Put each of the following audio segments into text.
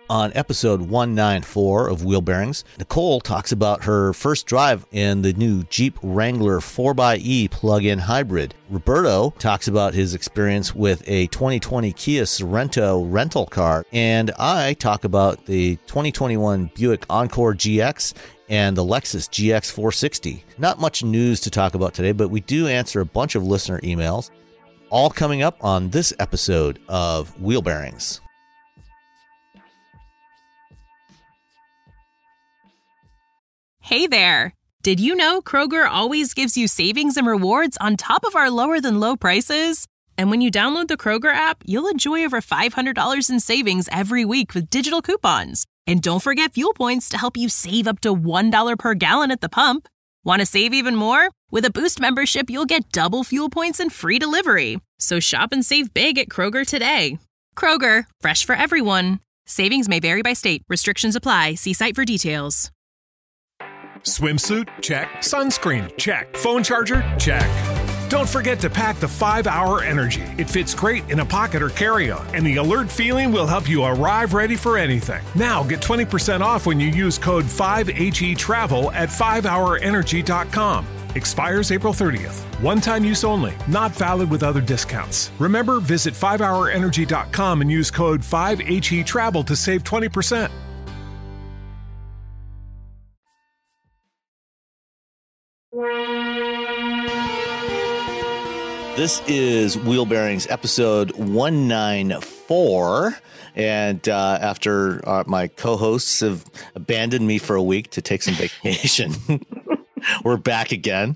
On episode 194 of Wheel Bearings, Nicole talks about her first drive in the new Jeep Wrangler 4xe plug-in hybrid. Roberto talks about his experience with a 2020 Kia Sorento rental car. And I talk about the 2021 Buick Encore GX and the Lexus GX 460. Not much news to talk about today, but we do answer a bunch of listener emails. All coming up on this episode of Wheel Bearings. Hey there! Did you know Kroger always gives you savings and rewards on top of our lower-than-low prices? And when you download the Kroger app, you'll enjoy over $500 in savings every week with digital coupons. And don't forget fuel points to help you save up to $1 per gallon at the pump. Want to save even more? With a Boost membership, you'll get double fuel points and free delivery. So shop and save big at Kroger today. Kroger, fresh for everyone. Savings may vary by state. Restrictions apply. See site for details. Swimsuit? Check. Sunscreen? Check. Phone charger? Check. Don't forget to pack the 5-Hour Energy. It fits great in a pocket or carry-on, and the alert feeling will help you arrive ready for anything. Now get 20% off when you use code 5HETRAVEL at 5hourenergy.com. Expires April 30th. One-time use only. Not valid with other discounts. Remember, visit 5hourenergy.com and use code 5HETRAVEL to save 20%. This is Wheel Bearings episode 194. And after my co-hosts have abandoned me for a week to take some vacation, we're back again.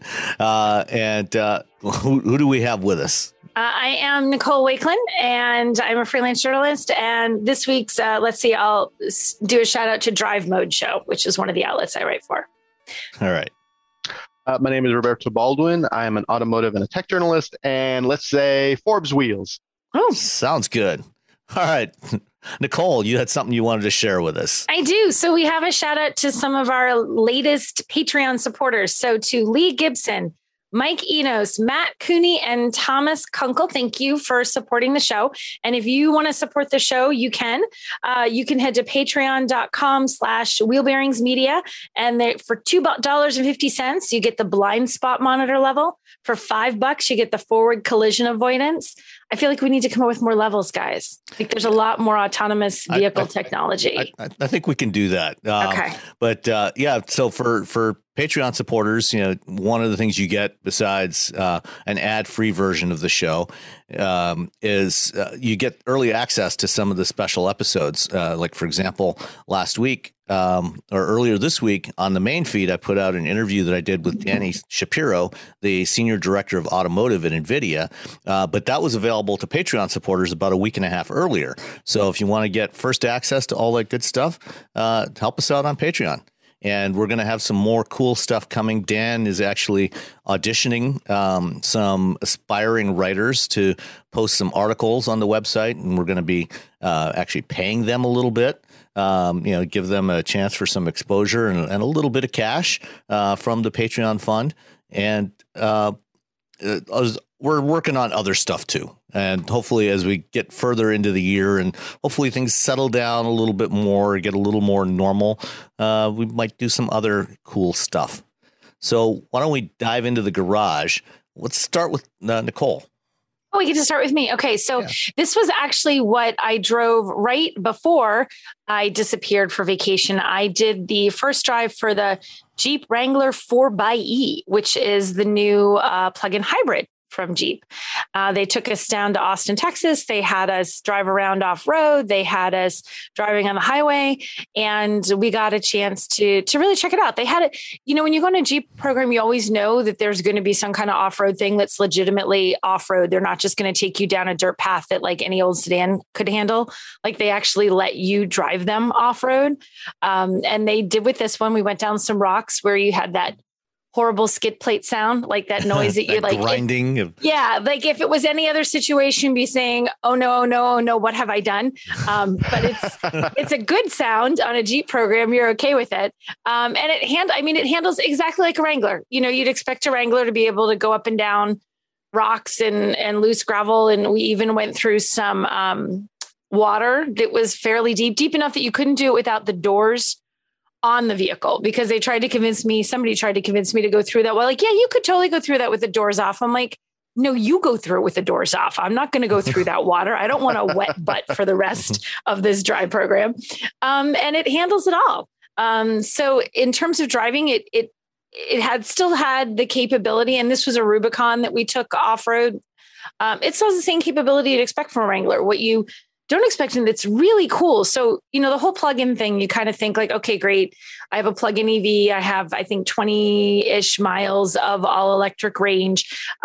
Who do we have with us? I am Nicole Wakelin, and I'm a freelance journalist. And this week's, I'll do a shout out to Drive Mode Show, which is one of the outlets I write for. All right. My name is Roberto Baldwin. I am an automotive and a tech journalist, and let's say Forbes Wheels. Oh, sounds good. All right. Nicole, you had something you wanted to share with us. I do. So we have a shout out to some of our latest Patreon supporters. So to Lee Gibson, Mike Enos, Matt Cooney, and Thomas Kunkel, thank you for supporting the show. And if you want to support the show, you can. You can head to patreon.com/wheelbearingsmedia. And for $2.50, you get the blind spot monitor level. For $5, you get the forward collision avoidance. I feel like we need to come up with more levels, guys. Like there's a lot more autonomous vehicle technology. I think we can do that. Okay. But so for Patreon supporters, one of the things you get besides an ad-free version of the show is you get early access to some of the special episodes. Like, for example, last week or earlier this week on the main feed, I put out an interview that I did with Danny Shapiro, the senior director of automotive at NVIDIA. But that was available to Patreon supporters about a week and a half earlier. So if you want to get first access to all that good stuff, help us out on Patreon. And we're going to have some more cool stuff coming. Dan is actually auditioning some aspiring writers to post some articles on the website, and we're going to be actually paying them a little bit, give them a chance for some exposure and a little bit of cash from the Patreon fund. And we're working on other stuff too. And hopefully as we get further into the year and hopefully things settle down a little bit more, get a little more normal, we might do some other cool stuff. So why don't we dive into the garage? Let's start with Nicole. Oh, we get to start with me. Okay. So This was actually what I drove right before I disappeared for vacation. I did the first drive for the Jeep Wrangler 4xe, which is the new plug-in hybrid from Jeep. They took us down to Austin, Texas. They had us drive around off-road. They had us driving on the highway, and we got a chance to really check it out. They had it, when you go on a Jeep program, you always know that there's going to be some kind of off-road thing that's legitimately off-road. They're not just going to take you down a dirt path that like any old sedan could handle. Like they actually let you drive them off-road. And they did with this one. We went down some rocks where you had that horrible skid plate sound, like that noise that you're like grinding. Like if it was any other situation, be saying, "Oh no, oh no, oh no, what have I done?" But it's a good sound on a Jeep program. You're okay with it, and it handles exactly like a Wrangler. You'd expect a Wrangler to be able to go up and down rocks and loose gravel, and we even went through some water that was fairly deep enough that you couldn't do it without the doors on the vehicle, because somebody tried to convince me to go through that. Well, like, yeah, you could totally go through that with the doors off. I'm like, no, you go through it with the doors off. I'm not going to go through that water. I don't want a wet butt for the rest of this drive program. And it handles it all. So in terms of driving, it still had the capability, and this was a Rubicon that we took off-road. It still has the same capability you'd expect from a Wrangler. What you don't expect, and it's really cool. So, the whole plug-in thing, you kind of think like, okay, great. I have a plug-in EV. I have, I think, 20-ish miles of all electric range.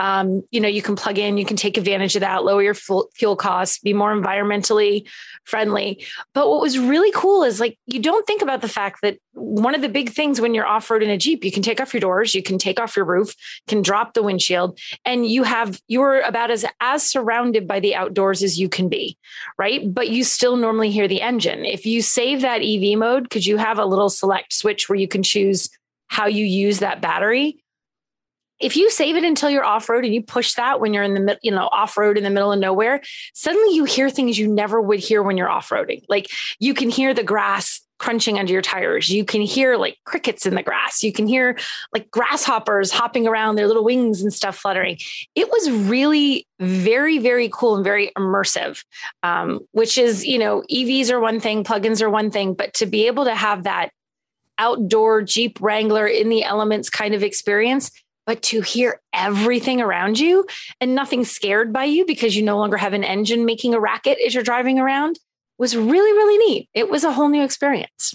You can plug in, you can take advantage of that, lower your fuel costs, be more environmentally friendly. But what was really cool is, like, you don't think about the fact that one of the big things when you're off-road in a Jeep, you can take off your doors, you can take off your roof, can drop the windshield, and you're about as surrounded by the outdoors as you can be, right? But you still normally hear the engine. If you save that EV mode, because you have a little select switch where you can choose how you use that battery. If you save it until you're off-road and you push that when you're in the off-road in the middle of nowhere, suddenly you hear things you never would hear when you're off-roading. Like, you can hear the grass crunching under your tires. You can hear like crickets in the grass. You can hear like grasshoppers hopping around, their little wings and stuff fluttering. It was really very, very cool and very immersive, which is, EVs are one thing, plugins are one thing, but to be able to have that outdoor Jeep Wrangler in the elements kind of experience, but to hear everything around you and nothing scared by you because you no longer have an engine making a racket as you're driving around, was really, really neat. It was a whole new experience.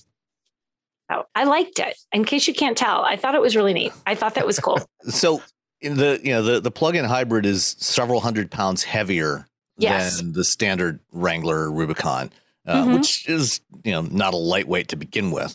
So I liked it. In case you can't tell, I thought it was really neat. I thought that was cool. So in the plug-in hybrid is several hundred pounds heavier than the standard Wrangler Rubicon, which is, not a lightweight to begin with.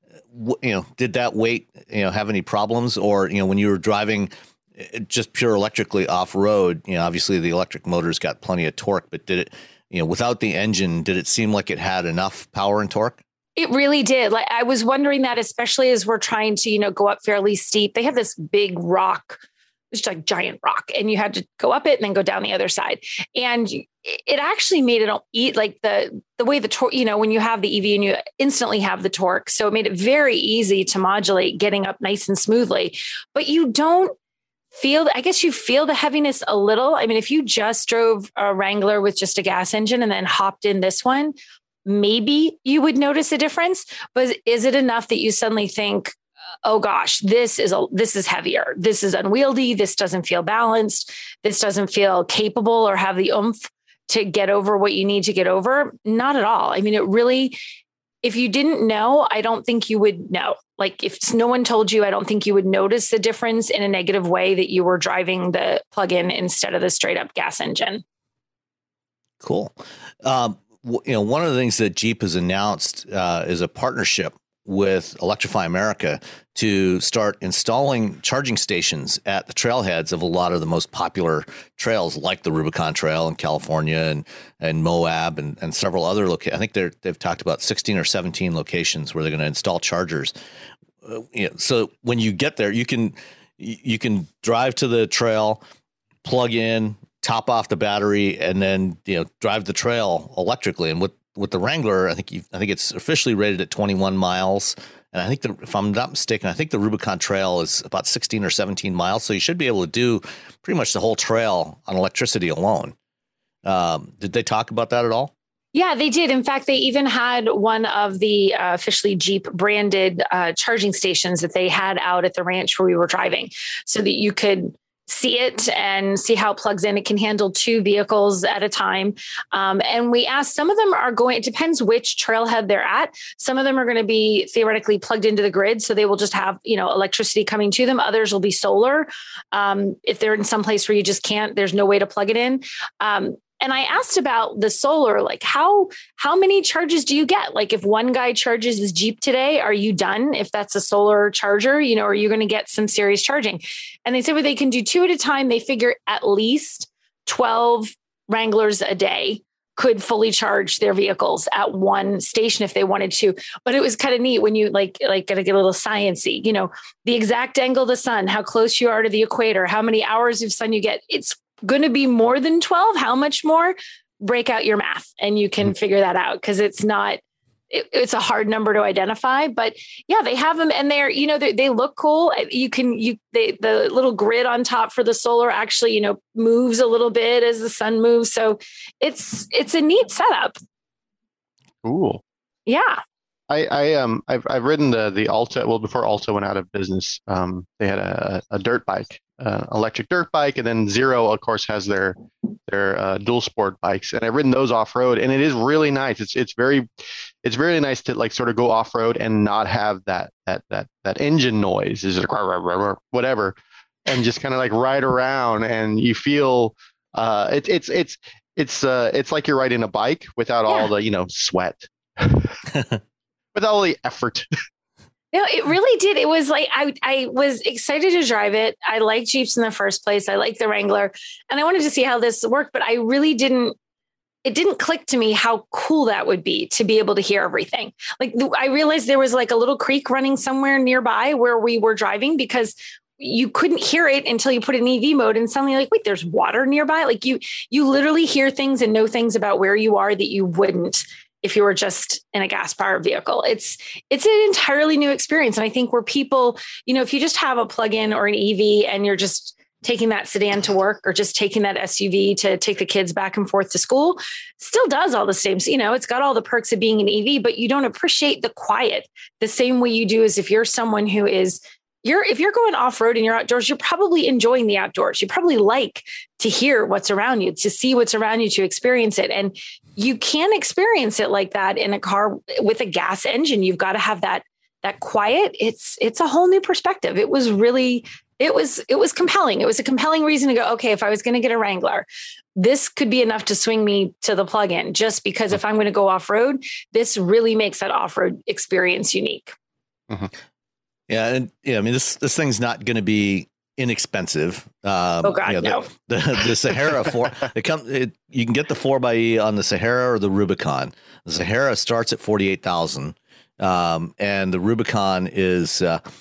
Did that weight, have any problems? Or, when you were driving just pure electrically off-road, obviously the electric motor's got plenty of torque, but did it, without the engine, did it seem like it had enough power and torque? It really did. Like, I was wondering that, especially as we're trying to, go up fairly steep. They have this big rock, it's like giant rock, and you had to go up it and then go down the other side. And it actually made it eat like the way the torque, when you have the EV and you instantly have the torque. So it made it very easy to modulate getting up nice and smoothly, but you don't feel, I guess you feel the heaviness a little. I mean, if you just drove a Wrangler with just a gas engine and then hopped in this one, maybe you would notice a difference, but is it enough that you suddenly think, oh gosh, this is heavier. This is unwieldy. This doesn't feel balanced. This doesn't feel capable or have the oomph to get over what you need to get over. Not at all. I mean, it really, if you didn't know, I don't think you would know. Like, if no one told you, I don't think you would notice the difference in a negative way that you were driving the plug-in instead of the straight up gas engine. Cool. One of the things that Jeep has announced is a partnership with Electrify America to start installing charging stations at the trailheads of a lot of the most popular trails, like the Rubicon Trail in California and Moab and several other locations. I think they've talked about 16 or 17 locations where they're going to install chargers. So when you get there, you can drive to the trail, plug in, top off the battery, and then drive the trail electrically. And with the Wrangler, I think it's officially rated at 21 miles. And I think if I'm not mistaken, I think the Rubicon Trail is about 16 or 17 miles. So you should be able to do pretty much the whole trail on electricity alone. Did they talk about that at all? Yeah, they did. In fact, they even had one of the officially Jeep branded charging stations that they had out at the ranch where we were driving, so that you could see it and see how it plugs in. It can handle 2 vehicles at a time. And we asked, some of them are going, it depends which trailhead they're at. Some of them are going to be theoretically plugged into the grid. So they will just have, electricity coming to them. Others will be solar. If they're in some place where you just can't, there's no way to plug it in. And I asked about the solar, like how many charges do you get? Like, if one guy charges his Jeep today, are you done? If that's a solar charger, are you going to get some serious charging? And they said, well, they can do 2 at a time. They figure at least 12 Wranglers a day could fully charge their vehicles at one station if they wanted to. But it was kind of neat when you like got to get a little sciencey, the exact angle of the sun, how close you are to the equator, how many hours of sun you get. It's going to be more than 12. How much more? break out your math and you can figure that out, because it's not, it's a hard number to identify. But yeah, they have them, and they're, they look cool. The little grid on top for the solar actually, moves a little bit as the sun moves. So it's a neat setup. Cool. Yeah. I've ridden the Alta. Well, before Alta went out of business, they had a dirt bike, electric dirt bike, and then Zero, of course, has their dual sport bikes, and I've ridden those off road, and it is really nice. It's very nice to like sort of go off road and not have that engine noise, is it whatever, and just kind of like ride around, and you feel it's like you're riding a bike without all the sweat. With all the effort. No, it really did. It was like, I was excited to drive it. I like Jeeps in the first place. I like the Wrangler, and I wanted to see how this worked, but I really it didn't click to me how cool that would be to be able to hear everything. Like, I realized there was like a little creek running somewhere nearby where we were driving, because you couldn't hear it until you put it in EV mode, and suddenly like, wait, there's water nearby. Like you literally hear things and know things about where you are that you wouldn't if you were just in a gas powered vehicle. It's an entirely new experience. And I think where people, if you just have a plug-in or an EV and you're just taking that sedan to work, or just taking that SUV to take the kids back and forth to school, still does all the same. It's got all the perks of being an EV, but you don't appreciate the quiet the same way you do as if you're someone who is, if you're going off-road and you're outdoors, you're probably enjoying the outdoors. You probably like to hear what's around you, to see what's around you, to experience it. And you can't experience it like that in a car with a gas engine. You've got to have that quiet. It's a whole new perspective. It was compelling. It was a compelling reason to go, okay, if I was going to get a Wrangler, this could be enough to swing me to the plug-in, just because if I'm going to go off-road, this really makes that off-road experience unique. Mm-hmm. Yeah. And I mean, this thing's not going to be inexpensive. Oh God, no. The Sahara you can get the 4xe on the Sahara or the Rubicon. The Sahara starts at $48,000, and the Rubicon is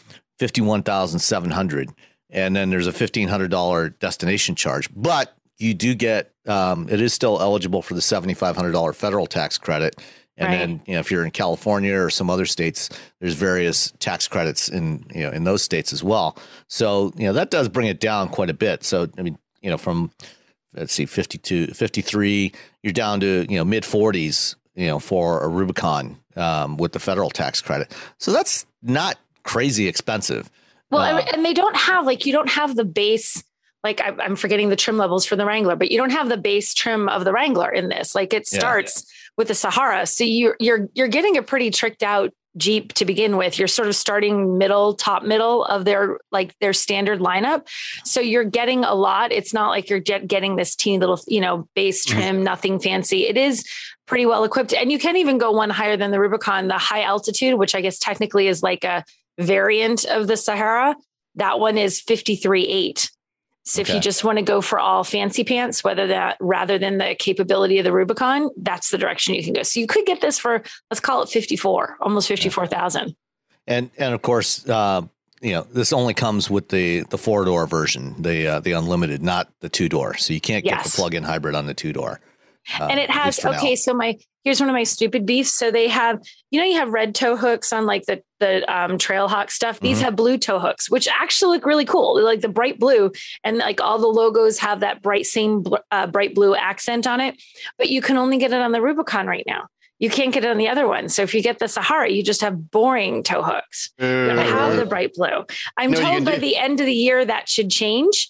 $51,700, and then there's a $1,500 destination charge. But you do get it is still eligible for the $7,500 federal tax credit. And then, if you're in California or some other states, there's various tax credits in those states as well. So, that does bring it down quite a bit. So, I mean, from, let's see, 53, you're down to, mid 40s, for a Rubicon with the federal tax credit. So that's not crazy expensive. Well, and they don't have, you don't have the base. Like I'm forgetting the trim levels for the Wrangler, but you don't have the base trim of the Wrangler in this. Like it starts with the Sahara. So you're getting a pretty tricked out Jeep to begin with. You're sort of starting top middle of their standard lineup. So you're getting a lot. It's not like you're getting this teeny little, base trim, nothing fancy. It is pretty well equipped. And you can even go one higher than the Rubicon, the high altitude, which I guess technically is like a variant of the Sahara. That one is 53.8. So if you just want to go for all fancy pants, rather than the capability of the Rubicon, that's the direction you can go. So you could get this for, let's call it 54, almost 54,000. And of course, this only comes with the 4-door version, the unlimited, not the 2-door. So you can't get the plug-in hybrid on the 2-door. And it has, so here's one of my stupid beefs. So they have, you have red tow hooks on like the Trailhawk stuff. These have blue tow hooks, which actually look really cool. They're like the bright blue, and like all the logos have that bright blue accent on it, but you can only get it on the Rubicon right now. You can't get it on the other one. So if you get the Sahara, you just have boring tow hooks. You don't have the bright blue. I'm told by the end of the year that should change.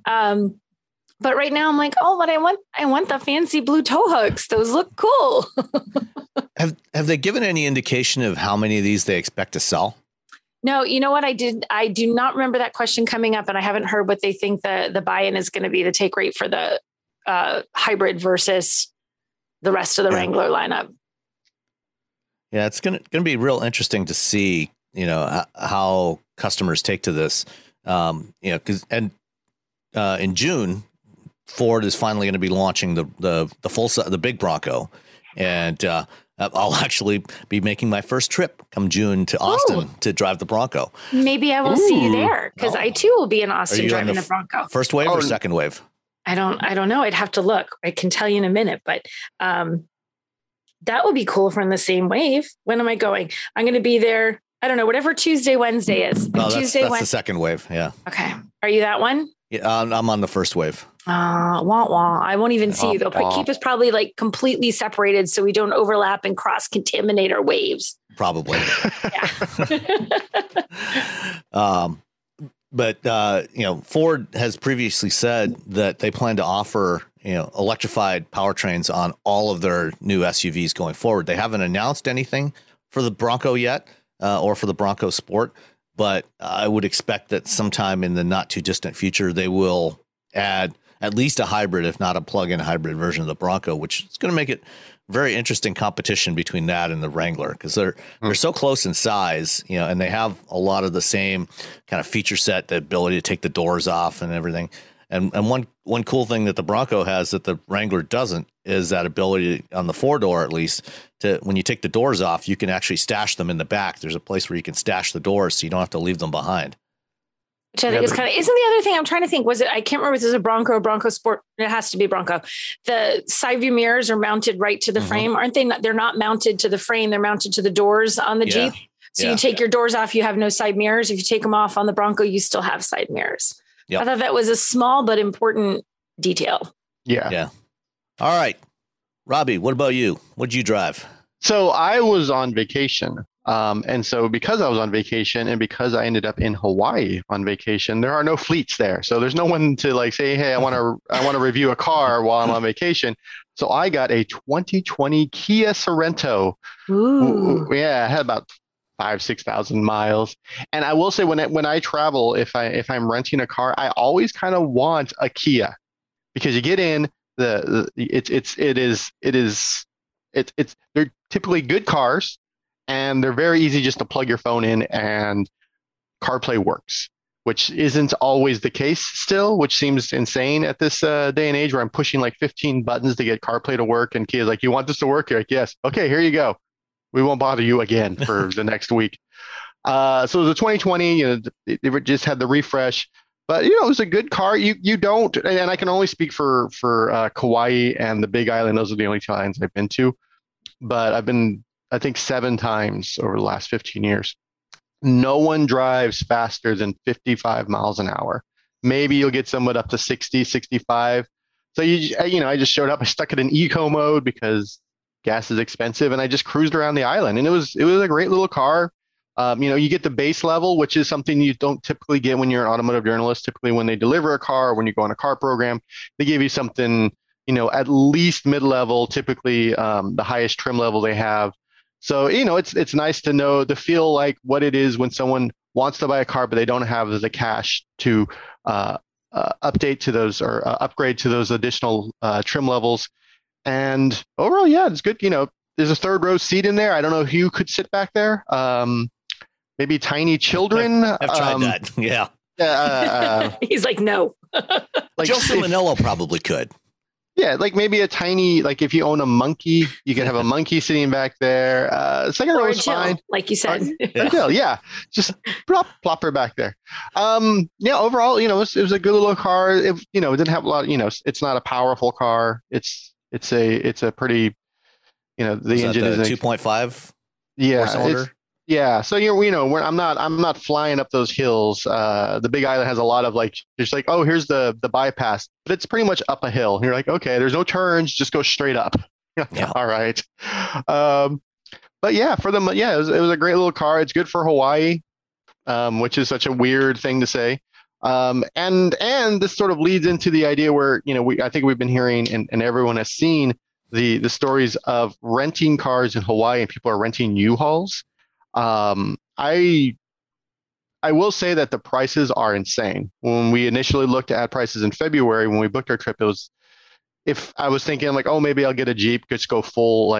But right now I'm like, but I want the fancy blue tow hooks. Those look cool. Have they given any indication of how many of these they expect to sell? No, you know what I did? I do not remember that question coming up, and I haven't heard what they think the buy-in is going to be, the take rate for the hybrid versus the rest of the Wrangler lineup. Yeah, it's going to be real interesting to see, how customers take to this. Because in June, Ford is finally going to be launching the big Bronco, and I'll actually be making my first trip come June to Austin to drive the Bronco. Maybe I will see you there, because I too will be in Austin driving the Bronco. First wave or second wave? I don't know. I'd have to look. I can tell you in a minute, but that would be cool if we're in the same wave. When am I going? I'm going to be there. I don't know, whatever Tuesday, Wednesday is. Oh, that's the second wave. Yeah. Okay. Are you that one? Yeah, I'm on the first wave. Wah, wah. I won't even see you. They'll keep us probably like completely separated so we don't overlap and cross contaminate our waves. Probably. Yeah. But Ford has previously said that they plan to offer, electrified powertrains on all of their new SUVs going forward. They haven't announced anything for the Bronco yet, or for the Bronco Sport, but I would expect that sometime in the not too distant future, they will add at least a hybrid, if not a plug-in hybrid version of the Bronco, which is going to make it very interesting competition between that and the Wrangler, because they're so close in size, and they have a lot of the same kind of feature set, the ability to take the doors off and everything. And one cool thing that the Bronco has that the Wrangler doesn't is that ability on the 4-door, at least, to when you take the doors off, you can actually stash them in the back. There's a place where you can stash the doors, so you don't have to leave them behind. Which I think is kind of, isn't the other thing I'm trying to think, was it, I can't remember if this is a Bronco or Bronco Sport. It has to be Bronco. The side view mirrors are mounted right to the frame. Aren't they? They're not mounted to the frame. They're mounted to the doors on the Jeep. So you take your doors off, you have no side mirrors. If you take them off on the Bronco, you still have side mirrors. Yep. I thought that was a small but important detail. Yeah. All right. Robbie, what about you? What'd you drive? So I was on vacation. And so because I was on vacation and because I ended up in Hawaii on vacation, there are no fleets there. So there's no one to like say, hey, I want to review a car while I'm on vacation. So I got a 2020 Kia Sorento. Ooh. Yeah, I had about 6,000 miles. And I will say when I travel, if I'm renting a car, I always kind of want a Kia, because you get in they're typically good cars. And they're very easy just to plug your phone in and CarPlay works, which isn't always the case still, which seems insane at this day and age where I'm pushing like 15 buttons to get CarPlay to work. And Kia's like, you want this to work? You're like, yes. Okay, here you go. We won't bother you again for the next week. So it was a 2020, they just had the refresh. But, it was a good car. You don't, and I can only speak for Kauai and the Big Island. Those are the only two islands I've been to. But I've been, I think, 7 times over the last 15 years. No one drives faster than 55 miles an hour. Maybe you'll get someone up to 60, 65. So, I just showed up. I stuck it in eco mode because gas is expensive, and I just cruised around the island. And it was a great little car. You get the base level, which is something you don't typically get when you're an automotive journalist. Typically, when they deliver a car, or when you go on a car program, they give you something, at least mid-level, typically the highest trim level they have. So, it's nice to feel like what it is when someone wants to buy a car, but they don't have the cash to update to those or upgrade to those additional trim levels. And overall, yeah, it's good. There's a third row seat in there. I don't know who could sit back there. Maybe tiny children. I've tried that. Yeah. He's like, no. Like Joseph Manillo probably could. Yeah, like maybe a tiny, like if you own a monkey, you can have a monkey sitting back there. Second row is fine. Like you said. Yeah. Just plop her back there. Overall, it was a good little car. It didn't have a lot, it's not a powerful car. It's a pretty, the engine is 2.5. Yeah. Yeah, so I'm not flying up those hills. The Big Island has a lot of just like, oh, here's the bypass, but it's pretty much up a hill. And you're like, okay, there's no turns, just go straight up. Yeah. All right. But yeah, it was a great little car. It's good for Hawaii, which is such a weird thing to say. And this sort of leads into the idea where I think we've been hearing and everyone has seen the stories of renting cars in Hawaii, and people are renting U-Hauls. I will say that the prices are insane. When we initially looked at prices in February, when we booked our trip, if I was thinking like, oh, maybe I'll get a Jeep, just go full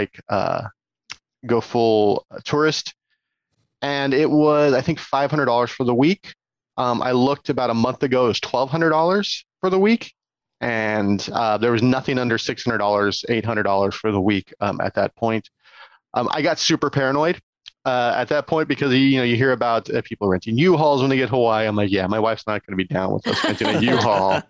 tourist. And it was, I think, $500 for the week. I looked about a month ago, it was $1,200 for the week. And there was nothing under $600, $800 for the week at that point. I got super paranoid. at that point because you hear about people renting U-Hauls when they get to Hawaii. I'm like, yeah, my wife's not going to be down with us renting a U-Haul,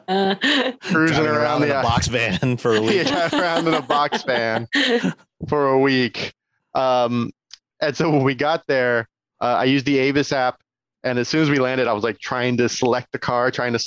cruising around in a box van for a week. Yeah, around in a box van for a week. And so when we got there, I used the Avis app, and as soon as we landed, I was like trying to select the car, and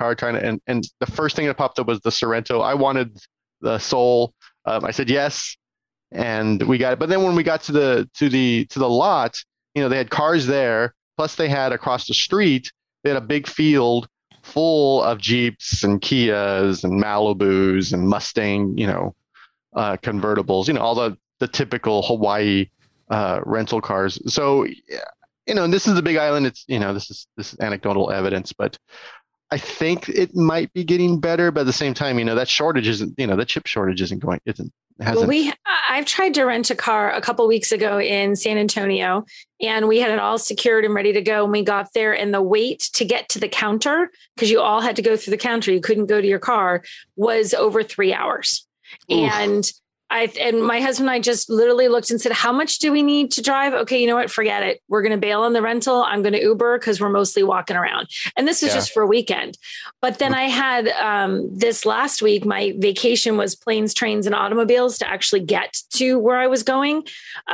the first thing that popped up was the Sorrento. I wanted the Soul. I said yes. And we got it. But then when we got to the lot, they had cars there. Plus they had across the street, they had a big field full of Jeeps and Kias and Malibus and Mustang, convertibles, all the typical Hawaii rental cars. So, and this is a big island. It's, this is anecdotal evidence, but I think it might be getting better. But at the same time, that shortage isn't, the chip shortage isn't going, hasn't. Well, I've tried to rent a car a couple of weeks ago in San Antonio, and we had it all secured and ready to go. And we got there, and the wait to get to the counter, because you all had to go through the counter, you couldn't go to your car, was over 3 hours. Oof. And my husband and I just literally looked and said, how much do we need to drive? Okay, you know what? Forget it. We're going to bail on the rental. I'm going to Uber because we're mostly walking around. And this was just for a weekend. But then I had this last week, my vacation was planes, trains, and automobiles to actually get to where I was going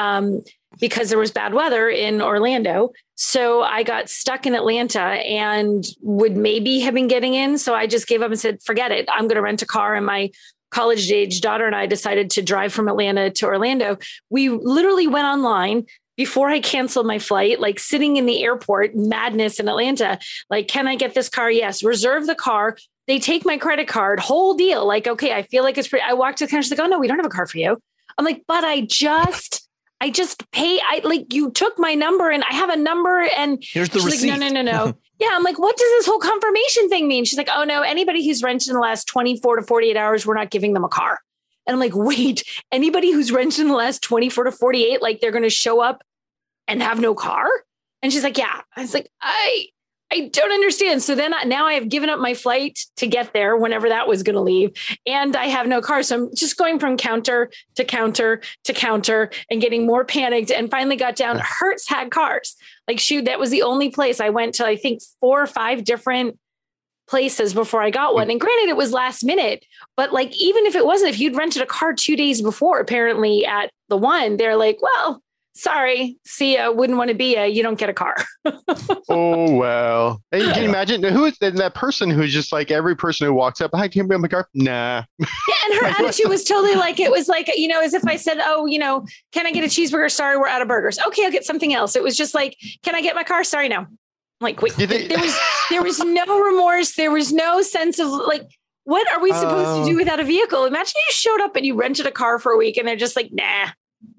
because there was bad weather in Orlando. So I got stuck in Atlanta and would maybe have been getting in. So I just gave up and said, forget it. I'm going to rent a car. And my college age daughter and I decided to drive from Atlanta to Orlando. We literally went online before I canceled my flight, like sitting in the airport, madness in Atlanta. Like, can I get this car? Yes. Reserve the car. They take my credit card, whole deal. Like, okay, I feel like it's pretty. I walked to the counter. She's like, oh no, we don't have a car for you. I'm like, but I just pay. You took my number and I have a number and here's the receipt. Like, no. Yeah. I'm like, what does this whole confirmation thing mean? She's like, oh no, anybody who's rented in the last 24 to 48 hours, we're not giving them a car. And I'm like, wait, anybody who's rented in the last 24 to 48, like they're going to show up and have no car? And she's like, yeah. I was like, I don't understand. So then now I have given up my flight to get there whenever that was going to leave. And I have no car. So I'm just going from counter to counter to counter and getting more panicked, and finally got down. Hertz had cars. Like, shoot, that was the only place I went to, I think 4 or 5 different places before I got one. And granted, it was last minute, but like, even if it wasn't, if you'd rented a car 2 days before, apparently at the one, they're like, well, sorry, see ya, wouldn't want to be ya, you don't get a car. Oh, well. And you can imagine who is that person who's just like every person who walks up, hi, can you bring my car? Nah. Yeah, and her attitude was totally like, it was like, as if I said, oh, can I get a cheeseburger? Sorry, we're out of burgers. Okay, I'll get something else. It was just like, can I get my car? Sorry, no. I'm like, wait, there was no remorse. There was no sense of like, what are we supposed to do without a vehicle? Imagine you showed up and you rented a car for a week and they're just like, nah.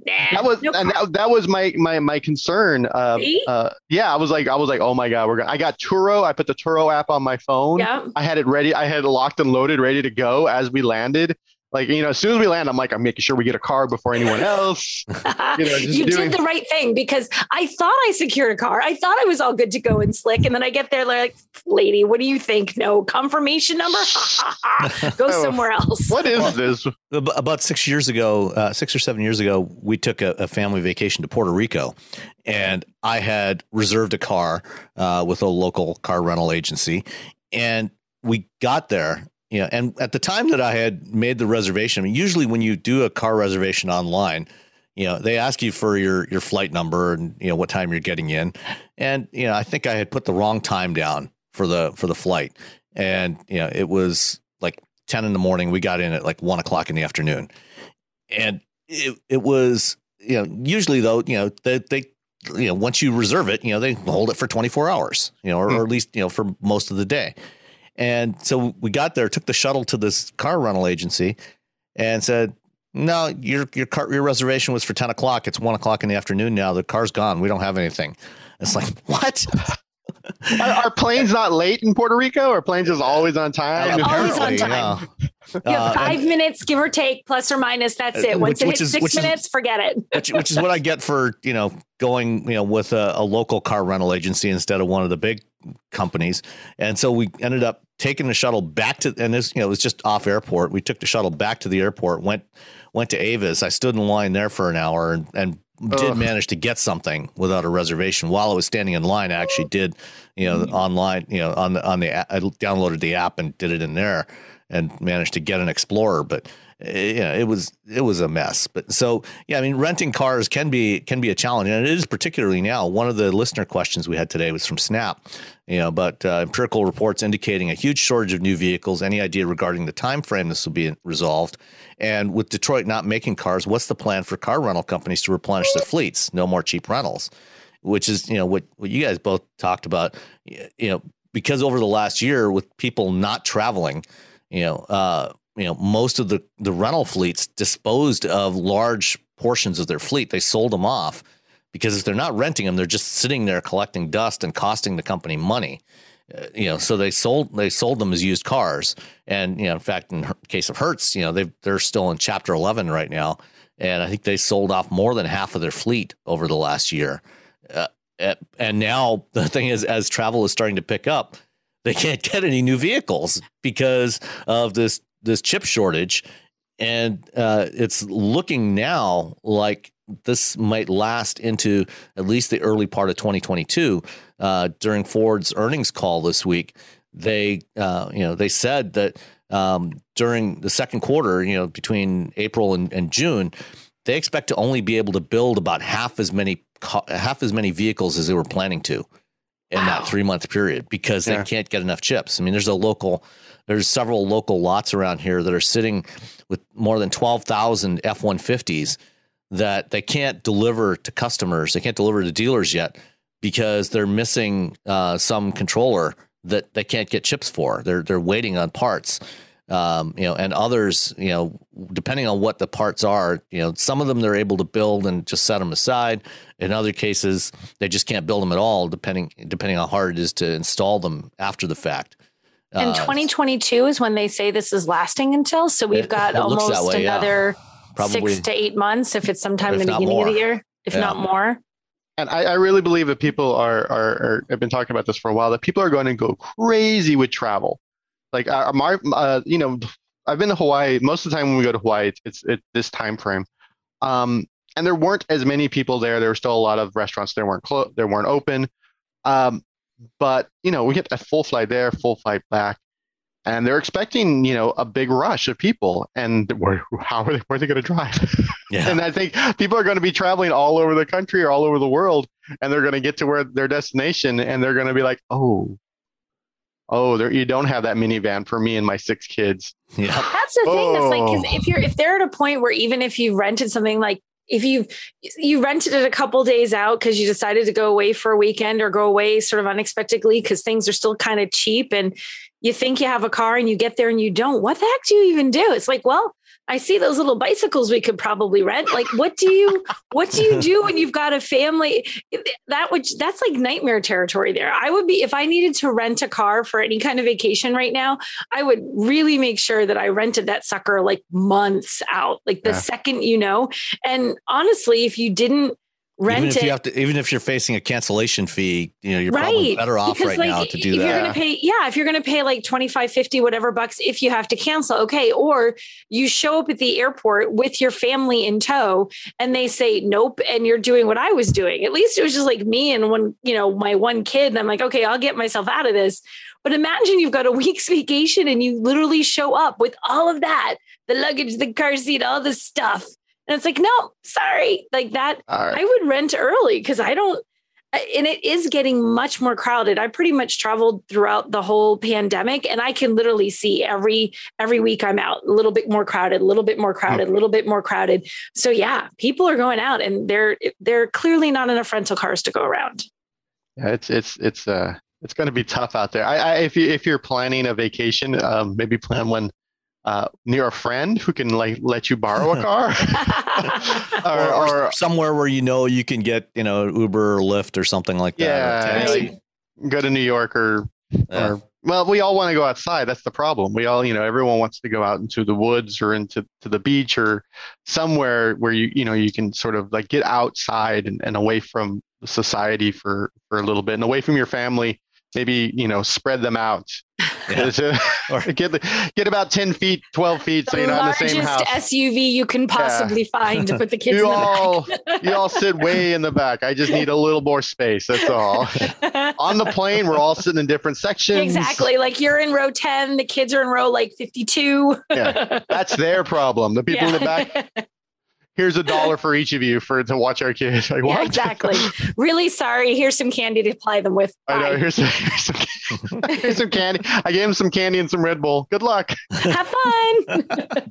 That was my concern. I was like, oh my God, I got Turo. I put the Turo app on my phone. Yeah. I had it ready. I had it locked and loaded, ready to go as we landed. Like, as soon as we land, I'm making sure we get a car before anyone else. You did the right thing, because I thought I secured a car. I thought I was all good to go and slick. And then I get there, like, lady, what do you think? No confirmation number? Go somewhere else. What is this? About 6 or 7 years ago, we took a family vacation to Puerto Rico, and I had reserved a car with a local car rental agency, and we got there. And at the time that I had made the reservation, usually when you do a car reservation online, they ask you for your flight number and, what time you're getting in. And, I think I had put the wrong time down for the flight. And, it was like 10 in the morning. We got in at like 1 o'clock in the afternoon. And it was, usually though, they once you reserve it, they hold it for 24 hours, or at least, for most of the day. And so we got there, took the shuttle to this car rental agency and said, no, your reservation was for 10 o'clock. It's 1 o'clock in the afternoon now. The car's gone. We don't have anything. It's like, what? Are planes not late in Puerto Rico? Are planes just always on time? Always on time. You have 5 minutes, give or take, plus or minus. That's it. Once it hits 6 minutes, forget it. Which is what I get for, going, with a local car rental agency instead of one of the big companies. And so we ended up taking the shuttle back to, and this, it was just off airport. We took the shuttle back to the airport, went to Avis. I stood in line there for an hour and did manage to get something without a reservation while I was standing in line. I actually did, online, on the I downloaded the app and did it in there and managed to get an Explorer, but it was a mess. But so, yeah, I mean, renting cars can be a challenge, and it is particularly now. One of the listener questions we had today was from Snap, but empirical reports indicating a huge shortage of new vehicles. Any idea regarding the time frame this will be resolved? And with Detroit not making cars, what's the plan for car rental companies to replenish their fleets? No more cheap rentals, which is, what you guys both talked about, because over the last year with people not traveling, most of the rental fleets disposed of large portions of their fleet. They sold them off because if they're not renting them, they're just sitting there collecting dust and costing the company money. So they sold them as used cars. And, in fact, in the case of Hertz, they're still in Chapter 11 right now. And I think they sold off more than half of their fleet over the last year. And now the thing is, as travel is starting to pick up, they can't get any new vehicles because of this chip shortage. And it's looking now like this might last into at least the early part of 2022. During Ford's earnings call this week, they said that during the second quarter, between April and June, they expect to only be able to build about half as many vehicles as they were planning to in that 3-month period because they can't get enough chips. I mean, there's several local lots around here that are sitting with more than 12,000 F-150s that they can't deliver to customers. They can't deliver to dealers yet because they're missing some controller that they can't get chips for. They're waiting on parts. And others, depending on what the parts are, some of them they're able to build and just set them aside. In other cases, they just can't build them at all, depending on how hard it is to install them after the fact. And 2022 is when they say this is lasting until. So we've got almost another 6 to 8 months, if it's sometime in the beginning of the year, if not more. And I really believe that people are have been talking about this for a while, that people are going to go crazy with travel. Like I've been to Hawaii. Most of the time when we go to Hawaii, it's this time frame. And there weren't as many people there. There were still a lot of restaurants that weren't open. But we get a full flight there, full flight back, and they're expecting a big rush of people. And where are they going to drive? Yeah. And I think people are going to be traveling all over the country or all over the world, and they're going to get to their destination, and they're going to be like, you don't have that minivan for me and my 6 kids. Yeah. That's the thing. That's like, because if they're at a point where even if you rented something, like if you rented it a couple days out because you decided to go away for a weekend or go away sort of unexpectedly because things are still kind of cheap and you think you have a car and you get there and you don't, what the heck do you even do? It's like, well, I see those little bicycles we could probably rent. Like, what do you do when you've got a family? That's like nightmare territory there. I would be, if I needed to rent a car for any kind of vacation right now, I would really make sure that I rented that sucker like months out, like the second, and honestly, if you didn't rent even if you're facing a cancellation fee, you're probably better off now to do that. If you're going to pay like 25, 50, whatever bucks, if you have to cancel, okay. Or you show up at the airport with your family in tow and they say, nope. And you're doing what I was doing. At least it was just like me and my one kid. And I'm like, okay, I'll get myself out of this. But imagine you've got a week's vacation and you literally show up with all of that, the luggage, the car seat, all this stuff. And it's like, no, sorry, like that. Right. I would rent early because and it is getting much more crowded. I pretty much traveled throughout the whole pandemic and I can literally see every week I'm out a little bit more crowded, a little bit more crowded, a little bit more crowded. So yeah, people are going out and they're clearly not enough rental cars to go around. Yeah, it's going to be tough out there. If you're planning a vacation, maybe plan one near a friend who can let you borrow a car or somewhere where you can get Uber or Lyft or something like that. Yeah, go to New York or well, we all want to go outside. That's the problem. We all everyone wants to go out into the woods or into the beach or somewhere where you can sort of like get outside and away from society for a little bit and away from your family. Maybe spread them out Get about 10 feet, 12 feet, so you're not in the same house. Largest SUV you can possibly find to put the kids in the back. You all sit way in the back. I just need a little more space. That's all. On the plane, we're all sitting in different sections. Exactly. Like you're in row 10, the kids are in row like 52. Yeah, that's their problem. The people in the back. Here's $1 for each of you to watch our kids. Like, what? Exactly. Really sorry. Here's some candy to ply them with. Bye. I know. Here's some candy. I gave him some candy and some Red Bull. Good luck. Have fun.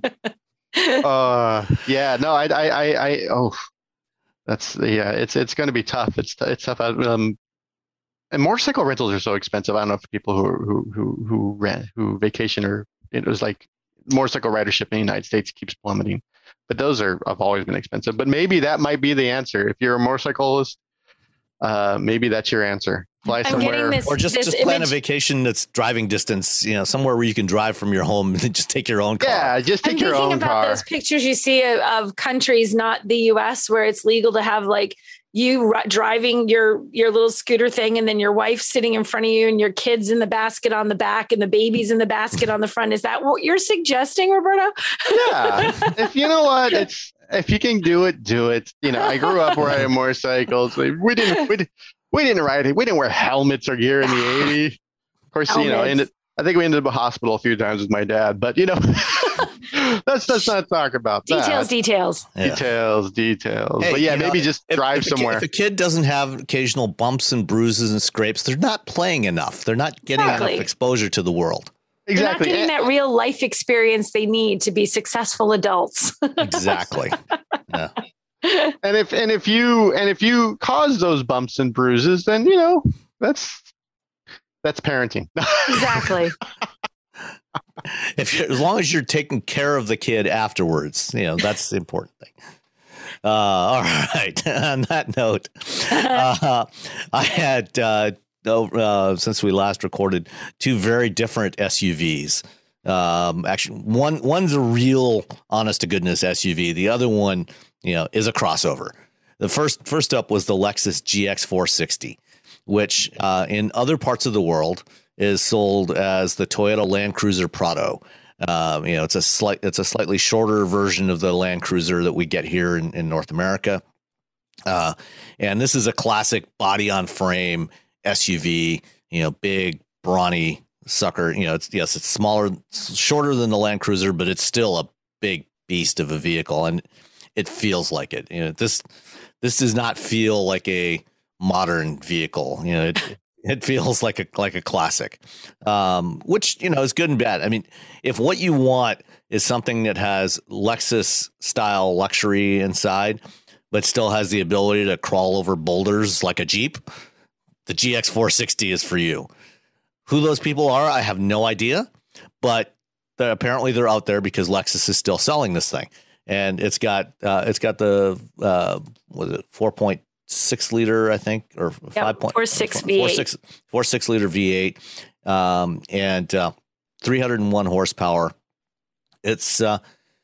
It's going to be tough. It's tough. And motorcycle rentals are so expensive. I don't know if people who vacation or it was like motorcycle ridership in the United States keeps plummeting. But those have always been expensive. But maybe that might be the answer. If you're a motorcyclist, maybe that's your answer. Fly somewhere, or just plan a vacation that's driving distance. Somewhere where you can drive from your home and just take your own car. Yeah, just take your own car. I'm thinking about those pictures you see of countries, not the U.S., where it's legal to have like you driving your little scooter thing, and then your wife sitting in front of you, and your kids in the basket on the back, and the babies in the basket on the front. Is that what you're suggesting, Roberto? Yeah. If you know what, if you can do it, do it. I grew up riding motorcycles. We didn't ride it. We didn't wear helmets or gear in the 80s. Of course, I think we ended up in a hospital a few times with my dad, but let's not talk about details. that. Details. Hey, but yeah, maybe just drive somewhere. If a kid doesn't have occasional bumps and bruises and scrapes, they're not playing enough. They're not getting enough exposure to the world. Exactly. They're not getting that real life experience they need to be successful adults. Exactly. Yeah. And if you cause those bumps and bruises, then that's parenting. Exactly. As long as you're taking care of the kid afterwards, that's the important thing. All right. On that note, I had since we last recorded 2 very different SUVs. Actually, one's a real honest to goodness SUV. The other one, is a crossover. The first up was the Lexus GX460, which in other parts of the world is sold as the Toyota Land Cruiser Prado. It's a slightly shorter version of the Land Cruiser that we get here in North America. And this is a classic body on frame SUV, big, brawny sucker. It's smaller, shorter than the Land Cruiser, but it's still a big beast of a vehicle, and it feels like it. This does not feel like a modern vehicle. It feels like a classic, which is good and bad. I mean, if what you want is something that has Lexus style luxury inside, but still has the ability to crawl over boulders like a Jeep, the GX460 is for you. Who those people are, I have no idea, but apparently they're out there because Lexus is still selling this thing, and it's got the 4.6 liter, I think, or 5.46 V8, 4.6 liter V8, and 301 horsepower. It's got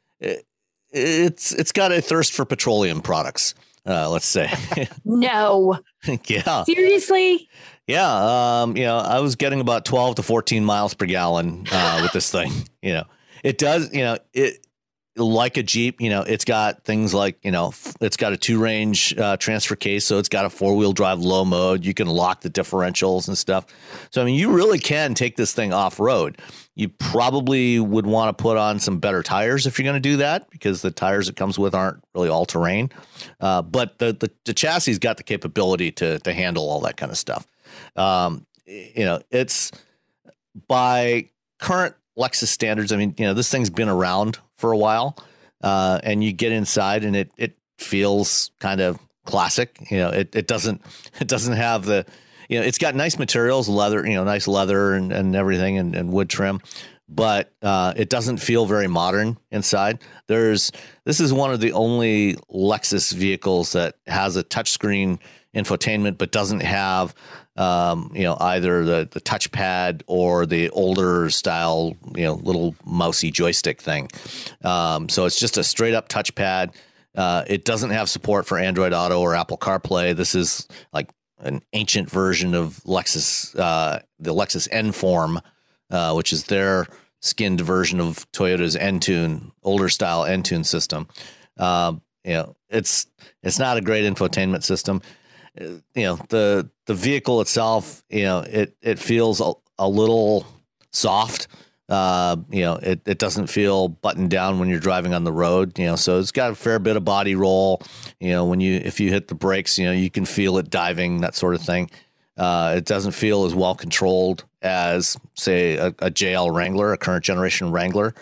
a thirst for petroleum products. Let's say. No. Yeah. Seriously? Yeah. I was getting about 12 to 14 miles per gallon with this thing. It does. Like a Jeep, it's got things like, it's got a 2-range transfer case. So it's got a 4-wheel drive low mode. You can lock the differentials and stuff. So, I mean, you really can take this thing off road. You probably would want to put on some better tires if you're going to do that, because the tires it comes with aren't really all terrain. But the chassis got the capability to handle all that kind of stuff. It's by current Lexus standards. I mean, this thing's been around for a while, and you get inside and it feels kind of classic. It doesn't have the, it's got nice materials, leather, nice leather and everything, and wood trim, but it doesn't feel very modern inside. This is one of the only Lexus vehicles that has a touchscreen infotainment, but doesn't have either the touchpad or the older style, little mousy joystick thing. So it's just a straight up touchpad. It doesn't have support for Android Auto or Apple CarPlay. This is like an ancient version of Lexus, the Lexus N-Form which is their skinned version of Toyota's Entune, older style Entune system. It's not a great infotainment system. The vehicle itself, it feels a little soft. It doesn't feel buttoned down when you're driving on the road, so it's got a fair bit of body roll. If you hit the brakes, you can feel it diving, that sort of thing. It doesn't feel as well controlled as, say, a JL Wrangler, a current generation Wrangler.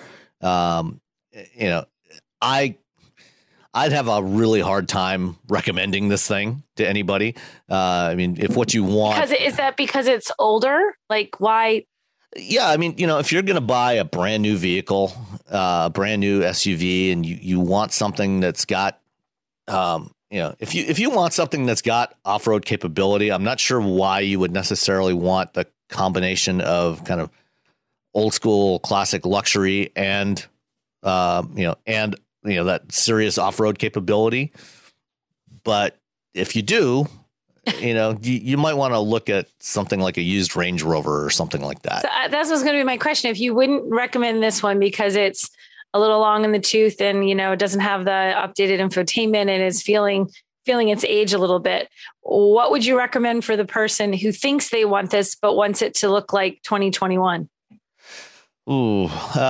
I'd have a really hard time recommending this thing to anybody. If what you want, is that because it's older? Like, why? Yeah, if you're going to buy a brand new vehicle, a brand new SUV, and you want something that's got, if you want something that's got off-road capability, I'm not sure why you would necessarily want the combination of kind of old school classic luxury and that serious off-road capability. But if you do, you might want to look at something like a used Range Rover or something like that. So that's what's going to be my question. If you wouldn't recommend this one because it's a little long in the tooth and, it doesn't have the updated infotainment and is feeling its age a little bit, what would you recommend for the person who thinks they want this, but wants it to look like 2021? Ooh,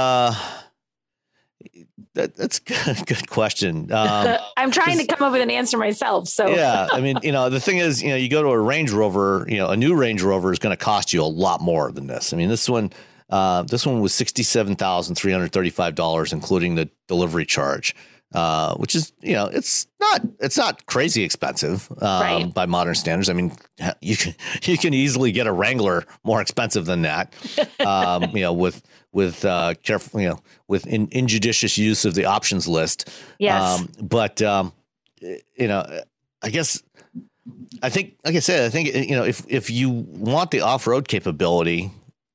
that's a good question. I'm trying to come up with an answer myself. So yeah, the thing is, you go to a Range Rover, a new Range Rover is going to cost you a lot more than this. This one was $67,335, including the delivery charge, which is, it's not crazy expensive right. by modern standards. You can easily get a Wrangler more expensive than that, with careful, with injudicious use of the options list. Yes. I think, like I said, if you want the off-road capability,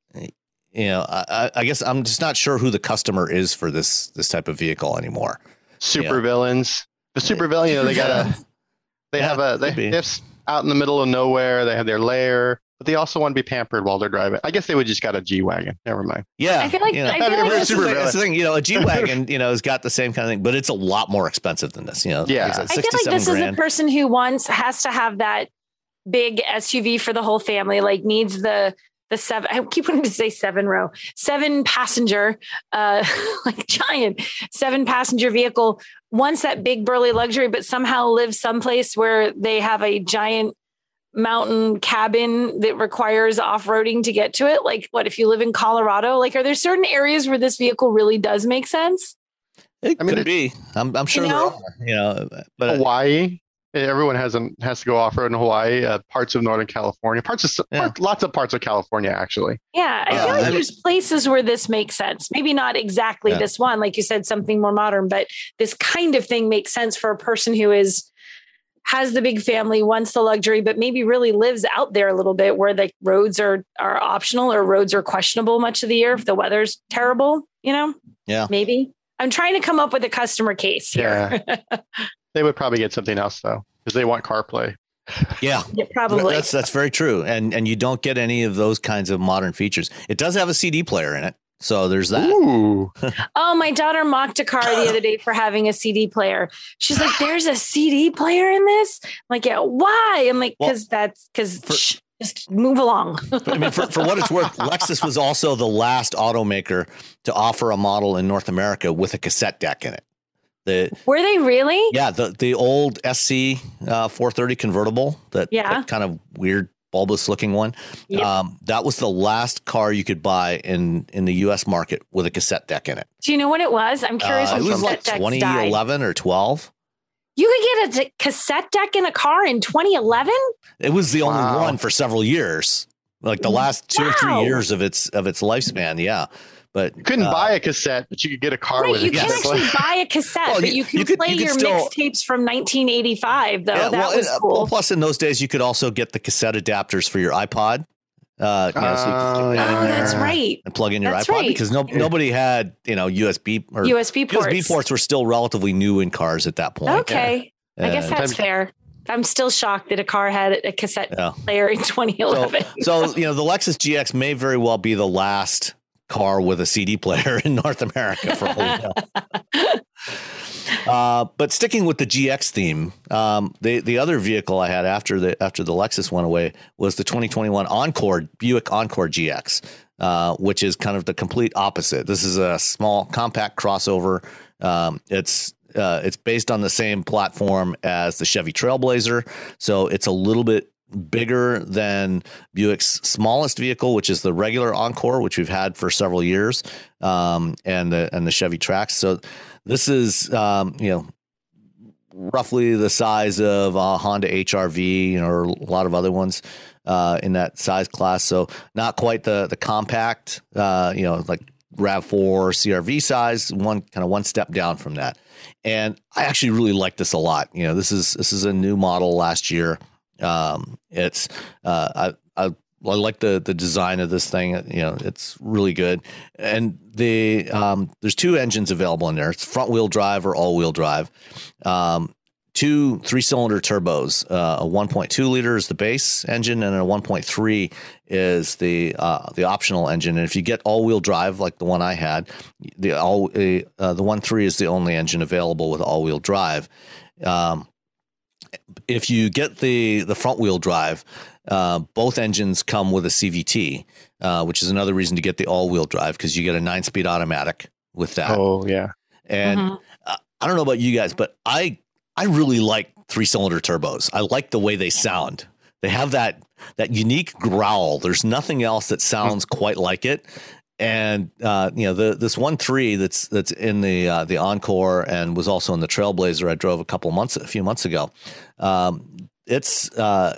I guess I'm just not sure who the customer is for this type of vehicle anymore. Super villains. The super villain, they have out in the middle of nowhere. They have their lair, but they also want to be pampered while they're driving. I guess they would just got a G-Wagon. Never mind. Yeah. I feel like that's the thing. A G-Wagon, has got the same kind of thing, but it's a lot more expensive than this. Yeah. I feel like this is the person who has to have that big SUV for the whole family, like needs the seven, I keep wanting to say 7 passenger, like giant 7 passenger vehicle, wants that big burly luxury, but somehow lives someplace where they have a giant mountain cabin that requires off-roading to get to it. Like what, if you live in Colorado, like, are there certain areas where this vehicle really does make sense? It could be. I'm sure there are, but Hawaii. Everyone has to go off-road in Hawaii, parts of Northern California, lots of parts of California, actually. Yeah, I feel like there's places where this makes sense. Maybe not exactly this one, like you said, something more modern, but this kind of thing makes sense for a person who has the big family, wants the luxury, but maybe really lives out there a little bit where the roads are optional or roads are questionable much of the year if the weather's terrible, Yeah. Maybe. I'm trying to come up with a customer case here. Yeah. They would probably get something else though, because they want CarPlay. Yeah, probably. That's very true. And you don't get any of those kinds of modern features. It does have a CD player in it. So there's that. Ooh. Oh, my daughter mocked a car the other day for having a CD player. She's like, there's a CD player in this? I'm like, yeah, why? I'm like, just move along. For what it's worth, Lexus was also the last automaker to offer a model in North America with a cassette deck in it. Were they really? Yeah, the old SC 430 convertible, that kind of weird bulbous looking one. Yep. That was the last car you could buy in the U.S. market with a cassette deck in it. Do you know what it was? I'm curious. It was like 2011 or 12. You could get a cassette deck in a car in 2011? It was the only one for several years, like the last 2 or 3 years of its lifespan. Yeah. But you couldn't buy a cassette, but you could get a car with it. You can actually buy a cassette, but you can play your mixtapes from 1985, though. Yeah, that was cool. Well, plus, in those days, you could also get the cassette adapters for your iPod. So that's right. And plug in your iPod because nobody had USB ports. USB ports were still relatively new in cars at that point. Okay, I guess that's fair. I'm still shocked that a car had a cassette player in 2011. So the Lexus GX may very well be the last car with a CD player in North America for a while. But sticking with the GX theme, the other vehicle I had after the Lexus went away was the 2021 Buick Encore GX, which is kind of the complete opposite. This is a small compact crossover. It's based on the same platform as the Chevy Trailblazer, so it's a little bit bigger than Buick's smallest vehicle, which is the regular Encore, which we've had for several years, and the Chevy Trax. So this is roughly the size of a Honda HR-V, or a lot of other ones in that size class. So not quite the compact, like RAV4 CR-V size, one step down from that. And I actually really like this a lot. This is a new model last year. I like the design of this thing. It's really good. And there's two engines available in there. It's front wheel drive or all wheel drive. Two 3-cylinder turbos. A 1.2 liter is the base engine, and a 1.3 is the optional engine. And if you get all wheel drive like the one I had, the 1.3 is the only engine available with all wheel drive. If you get the front wheel drive, both engines come with a CVT, which is another reason to get the all wheel drive, because you get a 9-speed automatic with that. Oh yeah. And I don't know about you guys, but I really like 3-cylinder turbos. I like the way they sound. They have that unique growl. There's nothing else that sounds quite like it. And this 1.3 that's in the Encore and was also in the Trailblazer I drove a few months ago. It's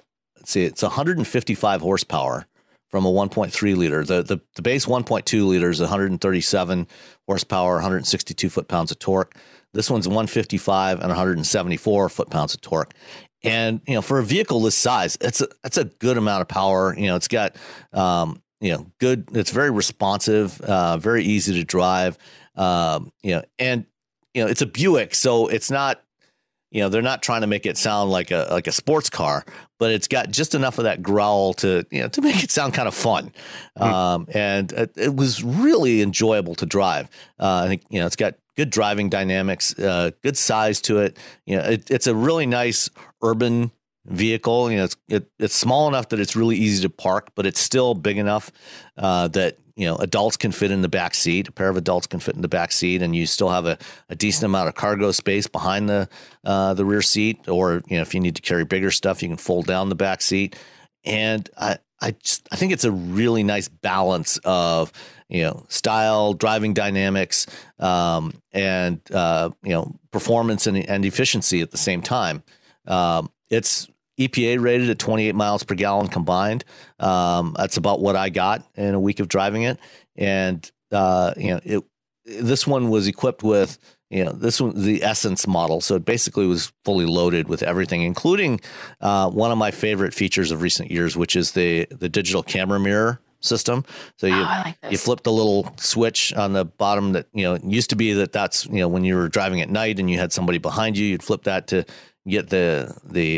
155 horsepower from a 1.3 liter. The base 1.2 liter is 137 horsepower, 162 foot-pounds of torque. This one's 155 and 174 foot-pounds of torque. And for a vehicle this size, it's a good amount of power. It's got good. It's very responsive, very easy to drive. And it's a Buick, so it's not. They're not trying to make it sound like a sports car, but it's got just enough of that growl to make it sound kind of fun. And it was really enjoyable to drive. I think it's got good driving dynamics, good size to it. It's a really nice urban vehicle. It's small enough that it's really easy to park, but it's still big enough that adults can fit in the back seat. A pair of adults can fit in the back seat, and you still have a decent amount of cargo space behind the rear seat. Or if you need to carry bigger stuff, you can fold down the back seat. And I think it's a really nice balance of style, driving dynamics, and performance and efficiency at the same time. It's EPA rated at 28 miles per gallon combined. That's about what I got in a week of driving it. And, this one was equipped with, this one, the Essence model. So it basically was fully loaded with everything, including one of my favorite features of recent years, which is the digital camera mirror system. So you flip the little switch on the bottom that, it used to be that's, when you were driving at night and you had somebody behind you, you'd flip that to get the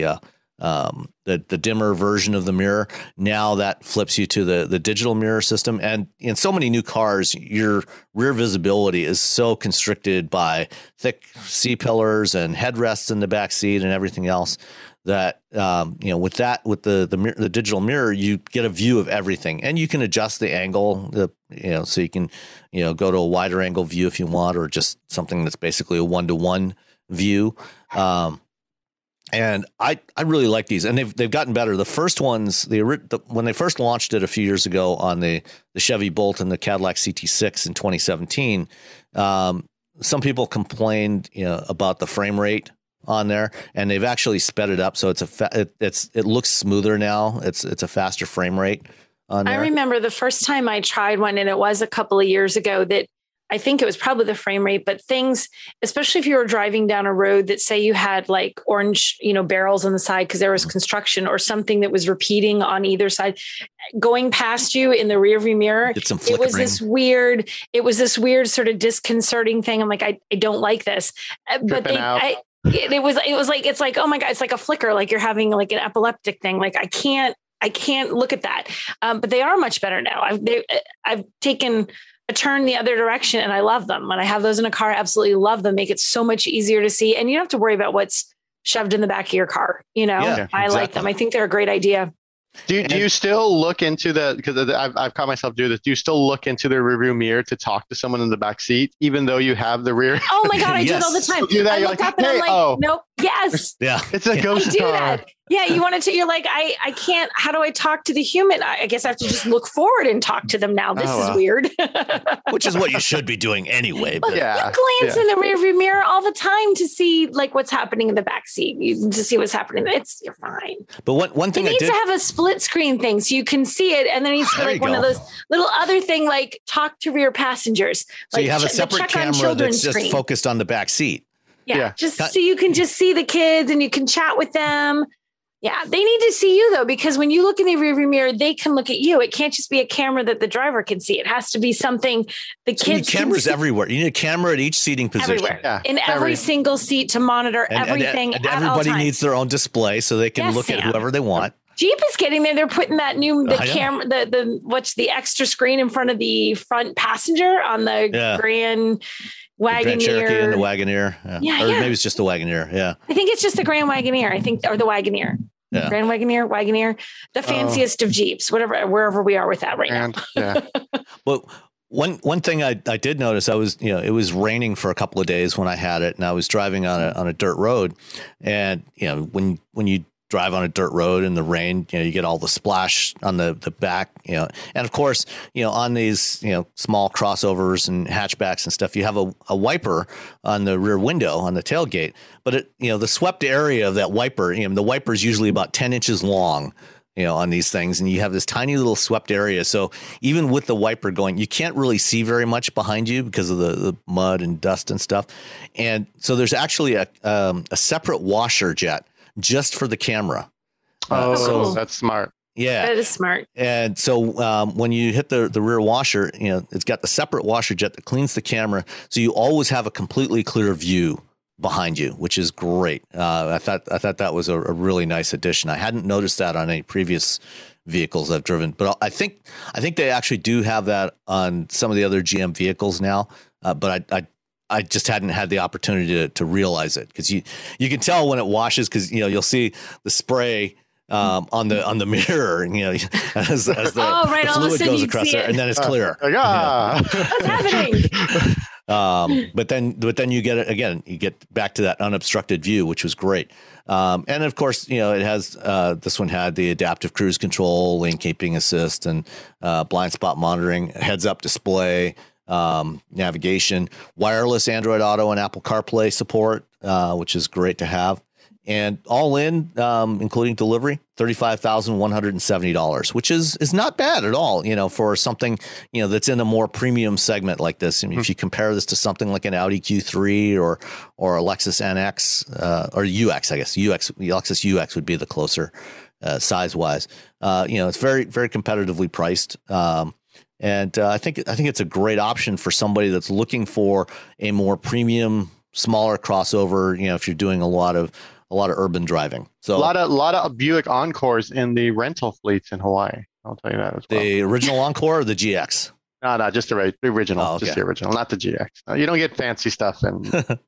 dimmer version of the mirror. Now that flips you to the digital mirror system. And in so many new cars, your rear visibility is so constricted by thick C-pillars and headrests in the back seat and everything else that, with the digital mirror, you get a view of everything, and you can adjust the angle, so you can, go to a wider angle view if you want, or just something that's basically a 1-to-1 view. And I really like these, and they've gotten better. The first ones, when they first launched it a few years ago on the Chevy Bolt and the Cadillac CT6 in 2017, some people complained about the frame rate on there, and they've actually sped it up, so it looks smoother now. It's a faster frame rate on there. I remember the first time I tried one, and it was a couple of years ago, that I think it was probably the frame rate, but things, especially if you were driving down a road that, say, you had like orange, barrels on the side because there was construction, or something that was repeating on either side, going past you in the rearview mirror. It was this weird sort of disconcerting thing. I'm like, I don't like this. But it was like, it's like, oh my God, it's like a flicker, like you're having like an epileptic thing. Like I can't look at that. But they are much better now. I've taken a turn the other direction and I love them. When I have those in a car, I absolutely love them. Make it so much easier to see. And you don't have to worry about what's shoved in the back of your car. You know, Yeah, I like them. I think they're a great idea. Do you still look into because I've caught myself do this. Do you still look into the rearview mirror to talk to someone in the back seat, even though you have the rear? Oh my God, I do it Yes. all the time. You do that, I you're look like, up and I'm hey, like, oh. nope, yes. Yeah. It's a ghost I do car. that. Yeah, you want to. You're like, I can't. How do I talk to the human? I guess I have to just look forward and talk to them now. This Oh, is wow. weird. Which is what you should be doing anyway. But Yeah. You glance in the rearview mirror all the time to see like what's happening in the back seat. To see what's happening. You're fine. But one It thing I needs did. to have a split screen thing so you can see it, and then it needs to be There like you one of go. those little other thing like talk to rear passengers. So like you have a the separate check on camera children's that's just screen. focused on the back seat. Yeah. Just so you can just see the kids and you can chat with them. Yeah, they need to see you though, because when you look in the rearview mirror, they can look at you. It can't just be a camera that the driver can see. It has to be something the So you need kids can cameras see everywhere. You need a camera at each seating position. everywhere. Yeah, In every single seat to monitor everything And at all everybody times. needs their own display so they can Yes, look at Sam. whoever they want. Jeep is getting there. They're putting that new I know. camera, the what's the extra screen in front of the front passenger on the Yeah. Grand The Grand Cherokee and the Wagoneer. Wagoneer. Yeah, Or yeah. maybe it's just the Wagoneer. Yeah. I think it's just the Grand Wagoneer. Or the Wagoneer. Yeah. Grand Wagoneer, the fanciest of Jeeps, wherever we are with that right now. And But one thing I did notice, it was raining for a couple of days when I had it, and I was driving on a dirt road, and when you drive on a dirt road in the rain, you get all the splash on the back, and of course, on these small crossovers and hatchbacks and stuff, you have a wiper on the rear window on the tailgate, but the swept area of that wiper, the wiper is usually about 10 inches long. On these things, and you have this tiny little swept area. So even with the wiper going, you can't really see very much behind you because of the mud and dust and stuff. And so there's actually a separate washer jet just for the camera. cool. That's smart. Yeah. That is smart. And so when you hit the rear washer, it's got the separate washer jet that cleans the camera. So you always have a completely clear view behind you, which is great. I thought that was a really nice addition. I hadn't noticed that on any previous vehicles I've driven, but I think they actually do have that on some of the other GM vehicles now. But I just hadn't had the opportunity to realize it, because you can tell when it washes, because you'll see the spray on the mirror, and as the, Oh, right, the all of a fluid sudden goes you'd across see there, it. and then it's clear. Yeah. What's happening? But then you get back to that unobstructed view, which was great. And of course, it has this one had the adaptive cruise control, lane keeping assist, and blind spot monitoring, heads up display, navigation, wireless Android Auto and Apple CarPlay support, which is great to have. And all in, including delivery, $35,170, which is not bad at all, for something, that's in a more premium segment like this. I mean, if you compare this to something like an Audi Q3 or a Lexus NX or UX, I guess the Lexus UX would be the closer size wise. It's very, very competitively priced. And I think it's a great option for somebody that's looking for a more premium, smaller crossover. If you're doing a lot of urban driving. So a lot of Buick Encores in the rental fleets in Hawaii. I'll tell you that as well. the original Encore or the GX? No, just the original. Oh, okay. Just the original, not the GX. You don't get fancy stuff. And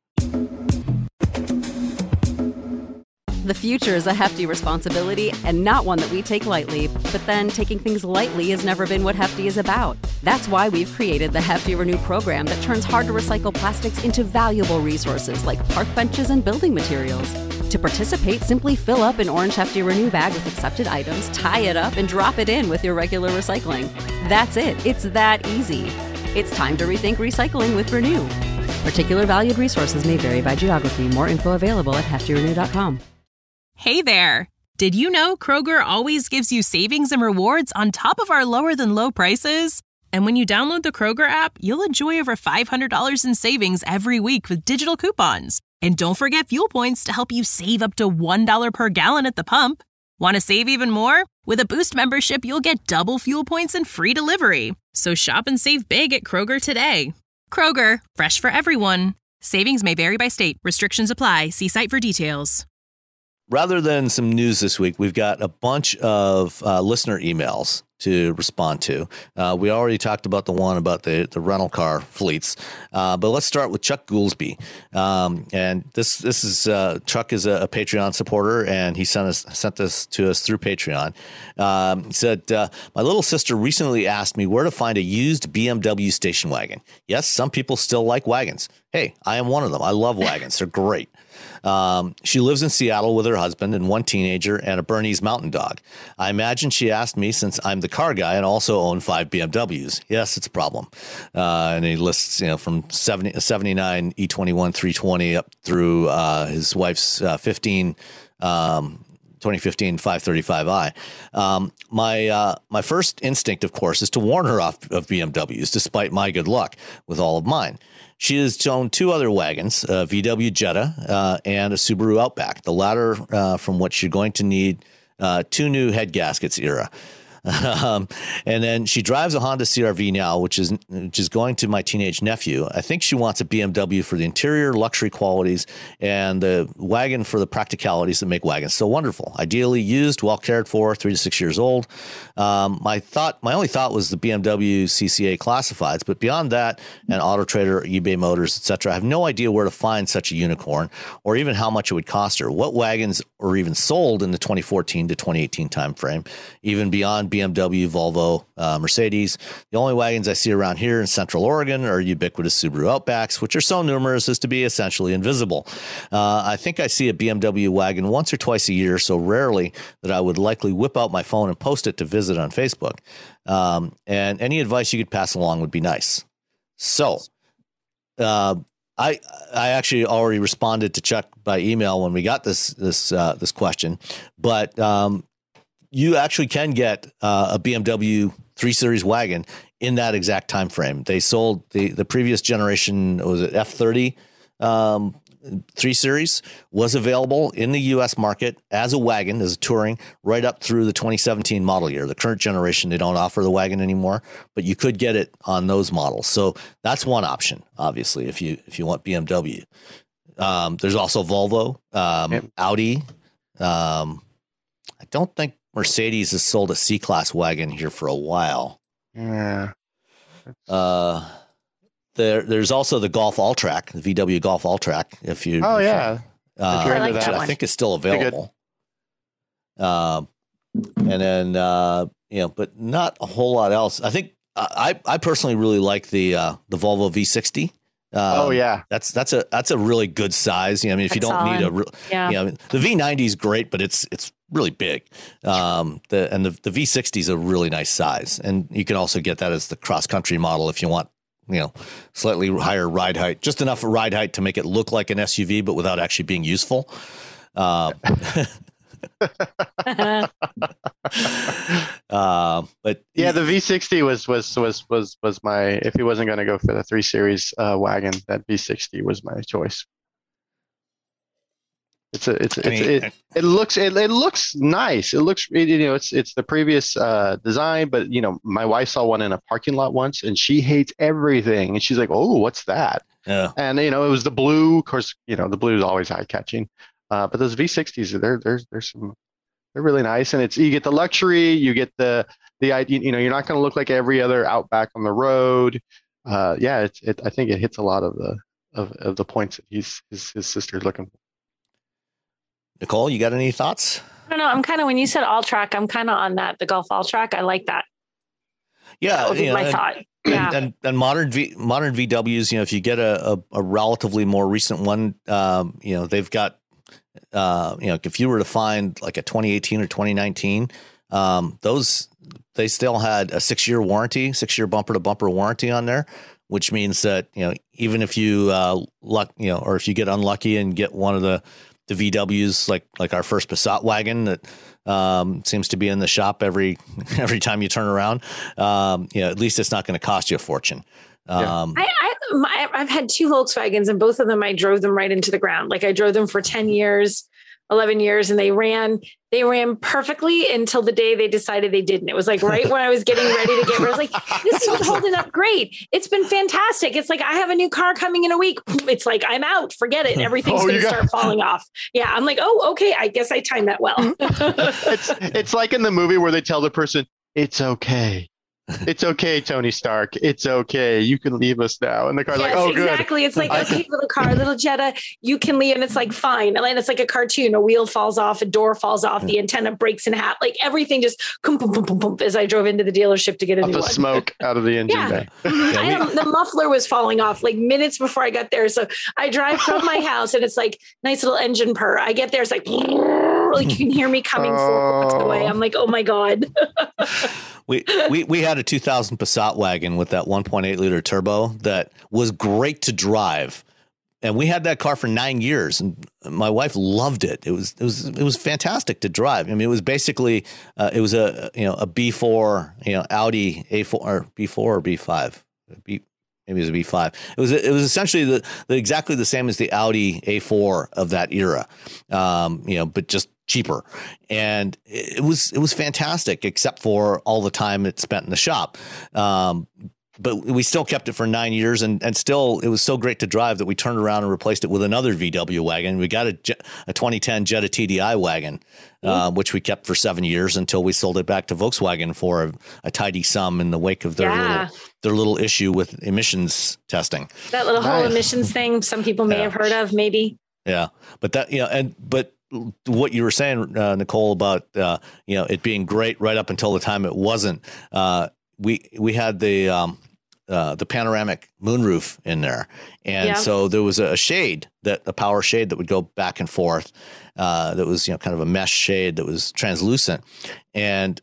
The future is a hefty responsibility and not one that we take lightly. But then taking things lightly has never been what Hefty is about. That's why we've created the Hefty Renew program that turns hard-to-recycle plastics into valuable resources like park benches and building materials. To participate, simply fill up an orange Hefty Renew bag with accepted items, tie it up, and drop it in with your regular recycling. That's it. It's that easy. It's time to rethink recycling with Renew. Particular valued resources may vary by geography. More info available at heftyrenew.com. Hey there! Did you know Kroger always gives you savings and rewards on top of our lower than low prices? And when you download the Kroger app, you'll enjoy over $500 in savings every week with digital coupons. And don't forget fuel points to help you save up to $1 per gallon at the pump. Want to save even more? With a Boost membership, you'll get double fuel points and free delivery. So shop and save big at Kroger today. Kroger, fresh for everyone. Savings may vary by state. Restrictions apply. See site for details. Rather than some news this week, we've got a bunch of listener emails to respond to. We already talked about the one about the rental car fleets, but let's start with Chuck Goolsby. And this is Chuck is a Patreon supporter, and he sent this to us through Patreon. He said, "My little sister recently asked me where to find a used BMW station wagon. Yes, some people still like wagons. Hey, I am one of them. I love wagons. They're great." She lives in Seattle with her husband and one teenager and a Bernese Mountain Dog. I imagine she asked me since I'm the car guy and also own 5 BMWs. Yes, it's a problem. And he lists, from 79 E21 320 up through his wife's 2015 535i. My first instinct, of course, is to warn her off of BMWs, despite my good luck with all of mine. She has owned 2 other wagons, a VW Jetta and a Subaru Outback, the latter from which you're going to need 2 new head gaskets era. And then she drives a Honda CR-V now, which is going to my teenage nephew. I think she wants a BMW for the interior luxury qualities and the wagon for the practicalities that make wagons so wonderful. Ideally used, well cared for, 3 to 6 years old. My only thought was the BMW CCA classifieds, but beyond that, and Auto Trader, eBay Motors, etc., I have no idea where to find such a unicorn or even how much it would cost her. What wagons are even sold in the 2014 to 2018 timeframe, even beyond BMW, Volvo, Mercedes. The only wagons I see around here in Central Oregon are ubiquitous Subaru Outbacks, which are so numerous as to be essentially invisible. I think I see a BMW wagon once or twice a year, so rarely that I would likely whip out my phone and post it to visit on Facebook. And any advice you could pass along would be nice. So I actually already responded to Chuck by email when we got this question, but you actually can get a BMW 3 Series wagon in that exact time frame. They sold the previous generation, was it F30 3 Series, was available in the U.S. market as a wagon, as a touring, right up through the 2017 model year. The current generation, they don't offer the wagon anymore, but you could get it on those models. So that's one option, obviously, if you want BMW. There's also Volvo, Audi. I don't think Mercedes has sold a C-Class wagon here for a while. Yeah. There's also the Golf All-Track, the VW Golf All-Track. If you, I like that one. I think it's still available. And then but not a whole lot else. I think I personally really like the Volvo V60. That's a really good size. I mean, if you don't need the V90 is great, but it's really big. The V60 is a really nice size, and you can also get that as the cross country model if you want, slightly higher ride height, just enough ride height to make it look like an SUV, but without actually being useful. But yeah, the V60 was my, if he wasn't going to go for the 3 Series wagon, that V60 was my choice. It looks nice. It looks, it's the previous design, but my wife saw one in a parking lot once and she hates everything. And she's like, "Oh, what's that?" Yeah. And it was the blue. Of course, the blue is always eye catching. But those V60s, they're really nice. And you get the luxury, you get the idea, you're not going to look like every other Outback on the road. I think it hits a lot of the points that his sister's looking for. Nicole, you got any thoughts? I don't know. I'm kind of, when you said All-Track, I'm kind of on that, the Golf All-Track. I like that. Yeah. That would be my thought. Yeah. And modern VWs, if you get a relatively more recent one, they've got, if you were to find like a 2018 or 2019, they still had a 6-year warranty, 6-year bumper to bumper warranty on there, which means that, even if you or if you get unlucky and get one of the VWs, like our first Passat wagon that seems to be in the shop every time you turn around, at least it's not going to cost you a fortune. I've had 2 Volkswagens, and both of them, I drove them right into the ground. Like I drove them for 10 years. 11 years, and they ran perfectly until the day they decided they didn't. It was like right when I was getting ready to get rid. I was like, this has been holding up great. It's been fantastic. It's like, I have a new car coming in a week. It's like, I'm out. Forget it. Everything's going to start falling off. Yeah. I'm like, oh, okay. I guess I timed that well. It's like in the movie where they tell the person, it's okay. It's okay, Tony Stark. It's okay. You can leave us now. And the car's like, oh, good. Exactly. It's like, okay, little car, little Jetta, you can leave. And it's like, fine. And it's like a cartoon. A wheel falls off, a door falls off, the antenna breaks in half. Like everything just as I drove into the dealership to get a new one. The smoke out of the engine bay. The muffler was falling off like minutes before I got there. So I drive from my house and it's like nice little engine purr. I get there, it's like you can hear me coming 4 blocks away. I'm like, oh my God. We had a 2000 Passat wagon with that 1.8 liter turbo that was great to drive. And we had that car for 9 years, and my wife loved it. It was fantastic to drive. I mean, it was basically it was a B4, Audi A4 or B4 or B5. Maybe it was a B5. It was essentially exactly the same as the Audi A4 of that era. But just cheaper. And it was fantastic, except for all the time it spent in the shop. But we still kept it for 9 years, and still it was so great to drive that we turned around and replaced it with another VW wagon. We got a 2010 Jetta TDI wagon, which we kept for 7 years until we sold it back to Volkswagen for a tidy sum in the wake of their little issue with emissions testing. That little whole emissions thing some people may have heard of, maybe. Yeah, but but what you were saying, Nicole, about it being great right up until the time it wasn't. We had the panoramic moonroof in there, and so there was a power shade that would go back and forth. That was kind of a mesh shade that was translucent, and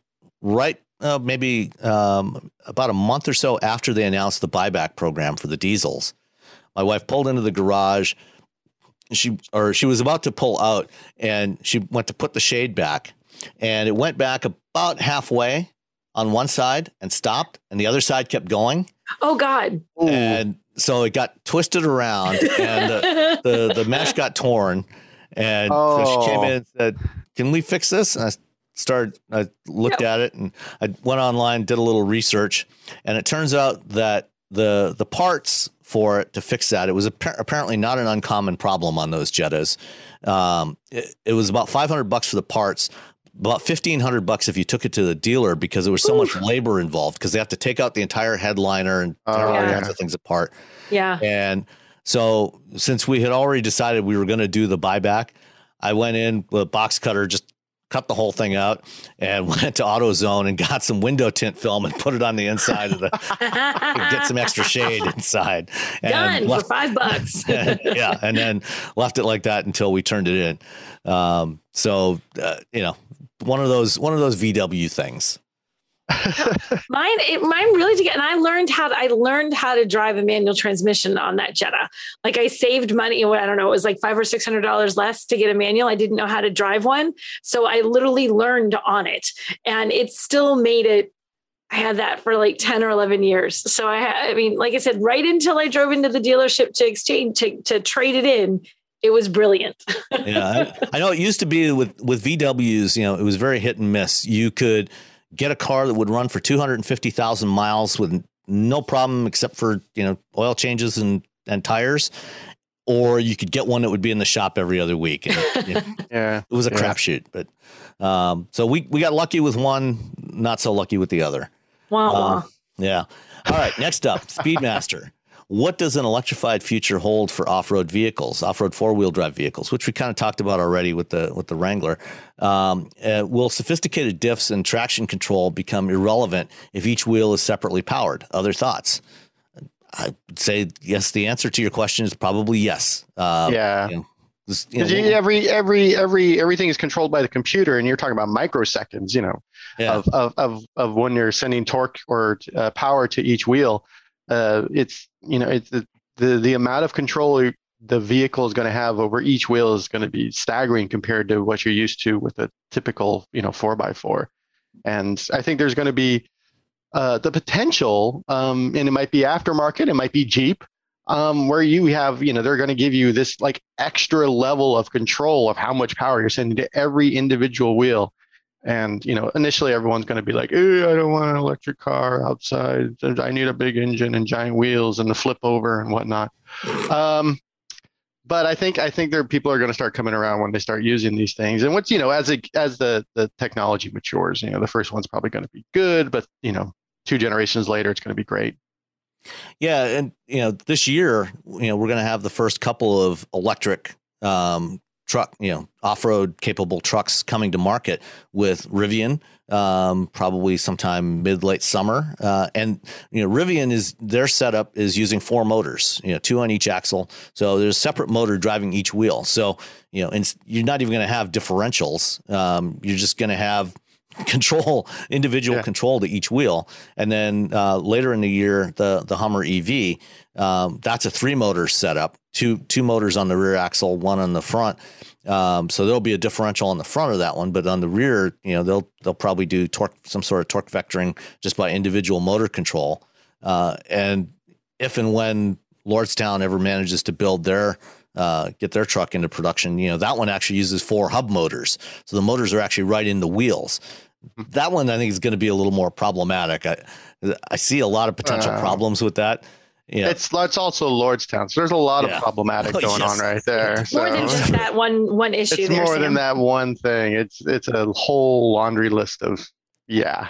maybe about a month or so after they announced the buyback program for the diesels, my wife pulled into the garage. She was about to pull out, and she went to put the shade back, and it went back about halfway on one side and stopped, and the other side kept going. Oh God. And so it got twisted around, and the mesh got torn, and so she came in and said, "Can we fix this?" And I looked at it, and I went online, did a little research, and it turns out that the parts for it to fix that, it was apparently not an uncommon problem on those Jettas. It was about $500 for the parts, about $1,500 if you took it to the dealer, because there was so much labor involved, because they have to take out the entire headliner and tear all kinds of things apart. Yeah. And so since we had already decided we were going to do the buyback, I went in with a box cutter, just cut the whole thing out, and went to AutoZone and got some window tint film and put it on the inside of get some extra shade inside. And done for $5. Yeah. And then left it like that until we turned it in. One of those VW things. Mine really did get, and I learned how to drive a manual transmission on that Jetta. Like I saved money. I don't know. It was like $500 or $600 less to get a manual. I didn't know how to drive one. So I literally learned on it, and it still made it. I had that for like 10 or 11 years. So I mean, like I said, right until I drove into the dealership to exchange, to trade it in, it was brilliant. Yeah. I know it used to be with VWs, it was very hit and miss. You could get a car that would run for 250,000 miles with no problem, except for, oil changes and tires, or you could get one that would be in the shop every other week. And, it was a crapshoot, but so we got lucky with one, not so lucky with the other. Wow. Yeah. All right. Next up, Speedmaster. What does an electrified future hold for off-road vehicles, off-road four-wheel drive vehicles, which we kind of talked about already with the Wrangler? Will sophisticated diffs and traction control become irrelevant if each wheel is separately powered? Other thoughts? I'd say yes. The answer to your question is probably yes. Everything is controlled by the computer, and you're talking about microseconds, of when you're sending torque or power to each wheel. It's the amount of control the vehicle is going to have over each wheel is going to be staggering compared to what you're used to with a typical 4x4. And I think there's going to be the potential, and it might be aftermarket, it might be Jeep, where you have, they're going to give you this like extra level of control of how much power you're sending to every individual wheel. And, initially everyone's going to be like, I don't want an electric car outside. I need a big engine and giant wheels and the flip over and whatnot. But I think people are going to start coming around when they start using these things. And what's, as the technology matures, the first one's probably going to be good, but 2 generations later, it's going to be great. Yeah. And, this year, we're going to have the first couple of electric truck, off-road capable trucks coming to market with Rivian, probably sometime late summer. And, Rivian their setup is using 4 motors, 2 on each axle. So there's a separate motor driving each wheel. So, and you're not even going to have differentials. You're just going to have individual control to each wheel. And then later in the year, the Hummer EV, that's a 3-motor setup, two motors on the rear axle, 1 on the front. So there'll be a differential on the front of that one, but on the rear, they'll probably do some sort of torque vectoring just by individual motor control. And if and when Lordstown ever manages to build get their truck into production, that one actually uses 4 hub motors. So the motors are actually right in the wheels. That one I think is going to be a little more problematic. I see a lot of potential problems with that. It's also Lordstown, so there's a lot of problematic going on right there. More than just that one issue. It's more than that one thing. It's a whole laundry list of yeah.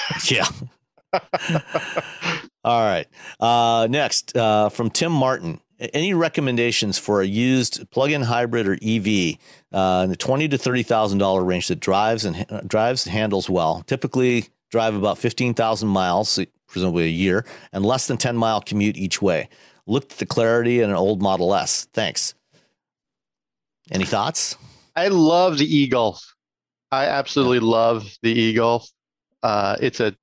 All right. Next, from Tim Martin. Any recommendations for a used plug-in hybrid or EV in the $20,000 to $30,000 range that drives and handles well? Typically drive about 15,000 miles, presumably a year, and less than 10-mile commute each way. Looked at the Clarity and an old Model S. Thanks. Any thoughts? I love the e-Golf. I absolutely love the e-Golf. It's a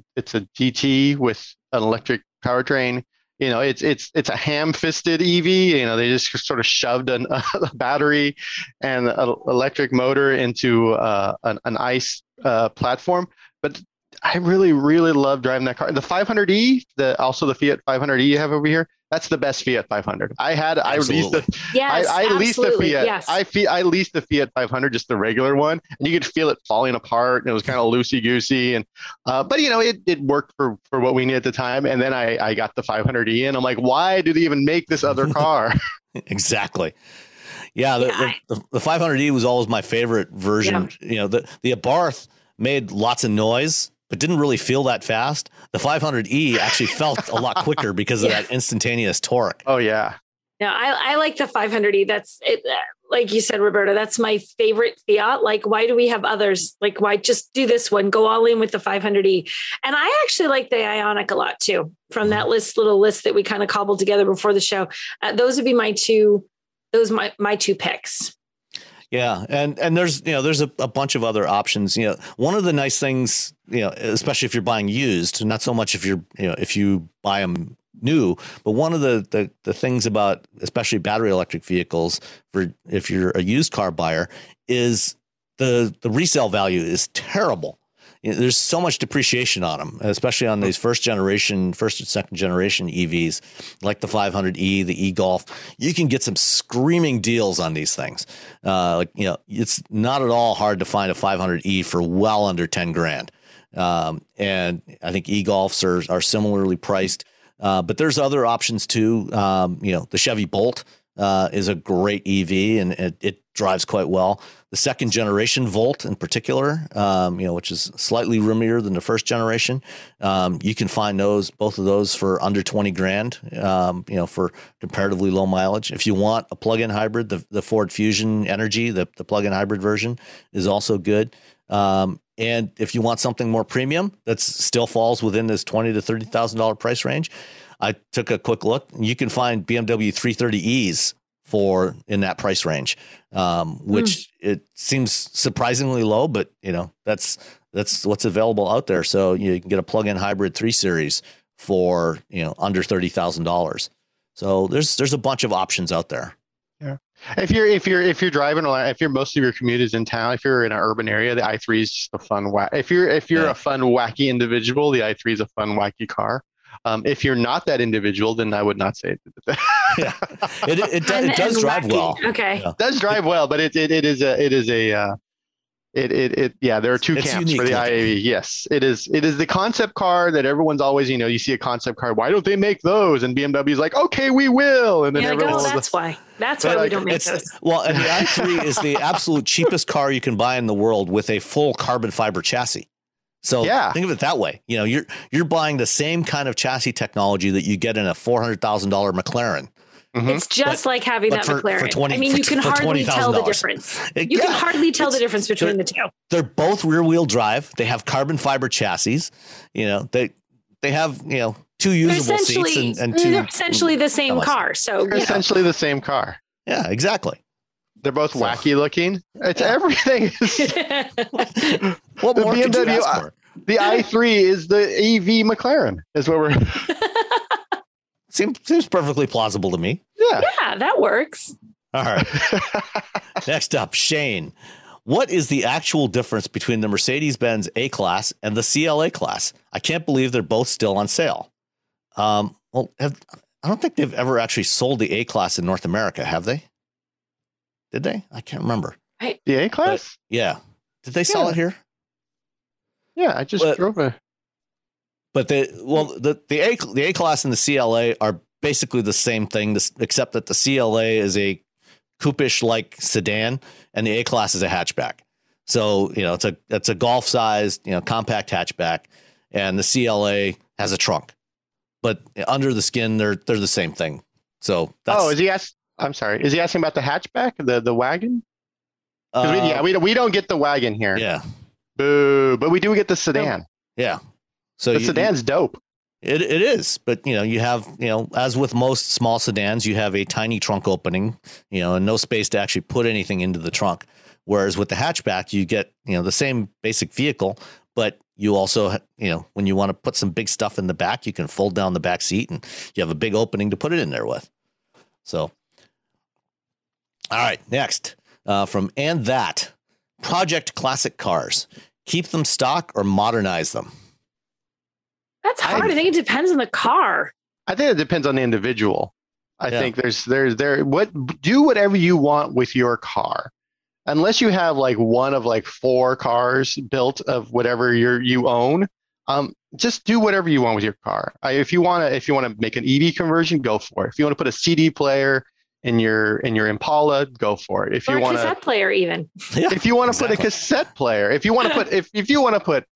GT with an electric powertrain. It's a ham-fisted EV. They just sort of shoved a battery and an electric motor into an ICE platform. But I really, really love driving that car. The 500e, also the Fiat 500e you have over here, that's the best Fiat 500. I leased the Fiat. Yes. I leased the Fiat 500, just the regular one, and you could feel it falling apart, and it was kind of loosey goosey. And but it worked for what we needed at the time. And then I got the 500e, and I'm like, why do they even make this other car? Exactly. Yeah, the 500e was always my favorite version. Yeah. The Abarth made lots of noise, but didn't really feel that fast. The 500e actually felt a lot quicker because of that instantaneous torque. Oh yeah. No, I like the 500e. That's it. Like you said, Roberta, that's my favorite Fiat. Like, why do we have others? Like, why just do this one? Go all in with the 500e. And I actually like the Ioniq a lot too. From that little list that we kind of cobbled together before the show, those would be my two picks. Yeah. And there's a bunch of other options. One of the nice things, especially if you're buying used, not so much if you buy them new, but one of the things about especially battery electric vehicles for if you're a used car buyer is the resale value is terrible. There's so much depreciation on them, especially on these first and second generation EVs like the 500e, the e-Golf. You can get some screaming deals on these things. It's not at all hard to find a 500e for well under 10 grand. And I think e-Golfs are similarly priced. But there's other options too. The Chevy Bolt is a great EV and it drives quite well. The second generation Volt in particular, which is slightly roomier than the first generation. You can find both of those for under 20 grand, for comparatively low mileage. If you want a plug-in hybrid, the Ford Fusion Energy, the plug-in hybrid version is also good. And if you want something more premium that still falls within this $20,000 to $30,000 price range, I took a quick look. You can find BMW 330es in that price range, which it seems surprisingly low, but that's what's available out there. So you can get a plug-in hybrid 3 Series for under $30,000. So there's a bunch of options out there. Yeah. If you're driving, if most of your commute is in town, if you're in an urban area, the i3 is just a fun If you're a fun wacky individual, the i3 is a fun wacky car. If you're not that individual, then I would not say it. Yeah, it does drive well. Okay, Yeah. It does drive well, but it is a yeah, there are two It's camps unique for the looking. IAV. Yes, it is the concept car that everyone's always, you see a concept car. Why don't they make those? And BMW's like, okay, we will. And then you're like, everyone oh, that's why we don't make those. Well, and the i3 is the absolute cheapest car you can buy in the world with a full carbon fiber chassis. So Yeah. think of it that way. You're buying the same kind of chassis technology that you get in a $400,000 McLaren. It's just like having But that for McLaren. 20 I mean, you can for hardly tell the $20,000. difference. You can hardly tell the difference between the two. They're both rear wheel drive. They have carbon fiber chassis. They have, two usable seats and two. They're essentially the same car. So They're essentially the same car. Yeah, exactly. They're both wacky looking. It's everything. What The more could you BMW ask for? The i3 is the EV McLaren. Is what we're. Seems perfectly plausible to me. Yeah. yeah, that works. All right. Next up, Shane. What is the actual difference between the Mercedes-Benz A-Class and the CLA class? I can't believe they're both still on sale. I don't think they've ever actually sold the A-Class in North America, have they? Did they? I can't remember. The A class. Yeah. Did they sell it here? Yeah, I just drove a. But the A class and the CLA are basically the same thing, except that the CLA is a coupe-ish like sedan, and the A class is a hatchback. So it's a golf sized compact hatchback, and the CLA has a trunk. But under the skin, they're the same thing. So I'm sorry. Is he asking about the hatchback, the wagon? We don't get the wagon here. Yeah. Boo! But we do get the sedan. Yeah. So the sedan's dope. It is, but you have as with most small sedans, you have a tiny trunk opening, and no space to actually put anything into the trunk. Whereas with the hatchback, you get the same basic vehicle, but you also when you want to put some big stuff in the back, you can fold down the back seat, and you have a big opening to put it in there with. So, all right, next from And That Project Classic Cars, keep them stock or modernize them. That's hard. I think it depends on the car. I think it depends on the individual. I think do whatever you want with your car, unless you have like one of like 4 cars built of whatever you own. Just do whatever you want with your car. If you want to make an EV conversion, go for it. If you want to put a CD player in your Impala, go for it. If you want a cassette player, even if you want to put a cassette player, if you want to put if you want to put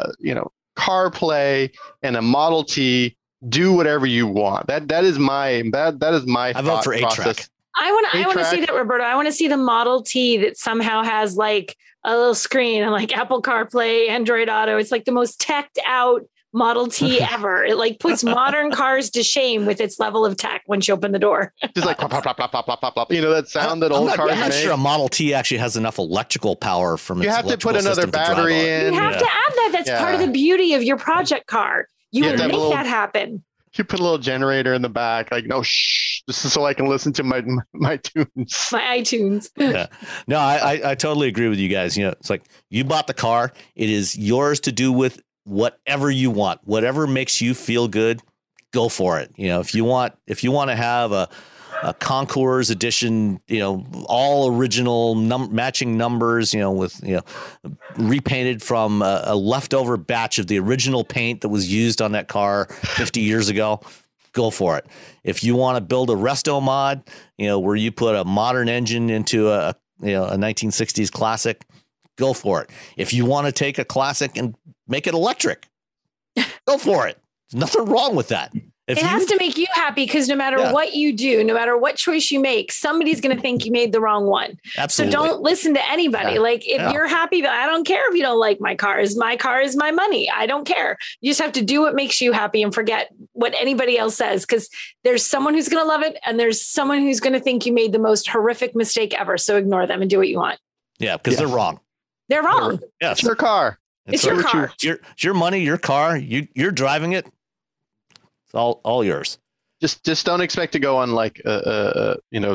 CarPlay and a Model T, do whatever you want. That is my I vote for process. I want to see that, Roberto. I want to see the Model T that somehow has like a little screen and like Apple CarPlay, Android Auto. It's like the most teched out Model T ever. It like puts modern cars to shame with its level of tech once you open the door. Just like pop, pop, pop, pop, pop, pop, pop, pop. That sound that old cars make. I'm not sure a Model T actually has enough electrical power from its You have to put another battery in. You have to add that. That's part of the beauty of your project car. You would make that happen. You put a little generator in the back, like, no, shh, this is so I can listen to my tunes. My iTunes. Yeah. No, I totally agree with you guys. It's like you bought the car. It is yours to do with whatever you want, whatever makes you feel good, go for it. If you want to have a Concours edition, all original matching numbers, with, repainted from a leftover batch of the original paint that was used on that car 50 years ago, go for it. If you want to build a resto mod, where you put a modern engine into a 1960s classic, go for it. If you want to take a classic and make it electric, go for it. There's nothing wrong with that. It has to make you happy, because no matter what you do, no matter what choice you make, somebody's going to think you made the wrong one. Absolutely. So don't listen to anybody. Yeah. Like if you're happy, I don't care if you don't like my car. My car is my money. I don't care. You just have to do what makes you happy and forget what anybody else says, because there's someone who's going to love it and there's someone who's going to think you made the most horrific mistake ever. So ignore them and do what you want. Yeah, because they're wrong. They're wrong. Yes. It's their car. It's your car. It's your money, your car. You're driving it. It's all yours. Just don't expect to go on like the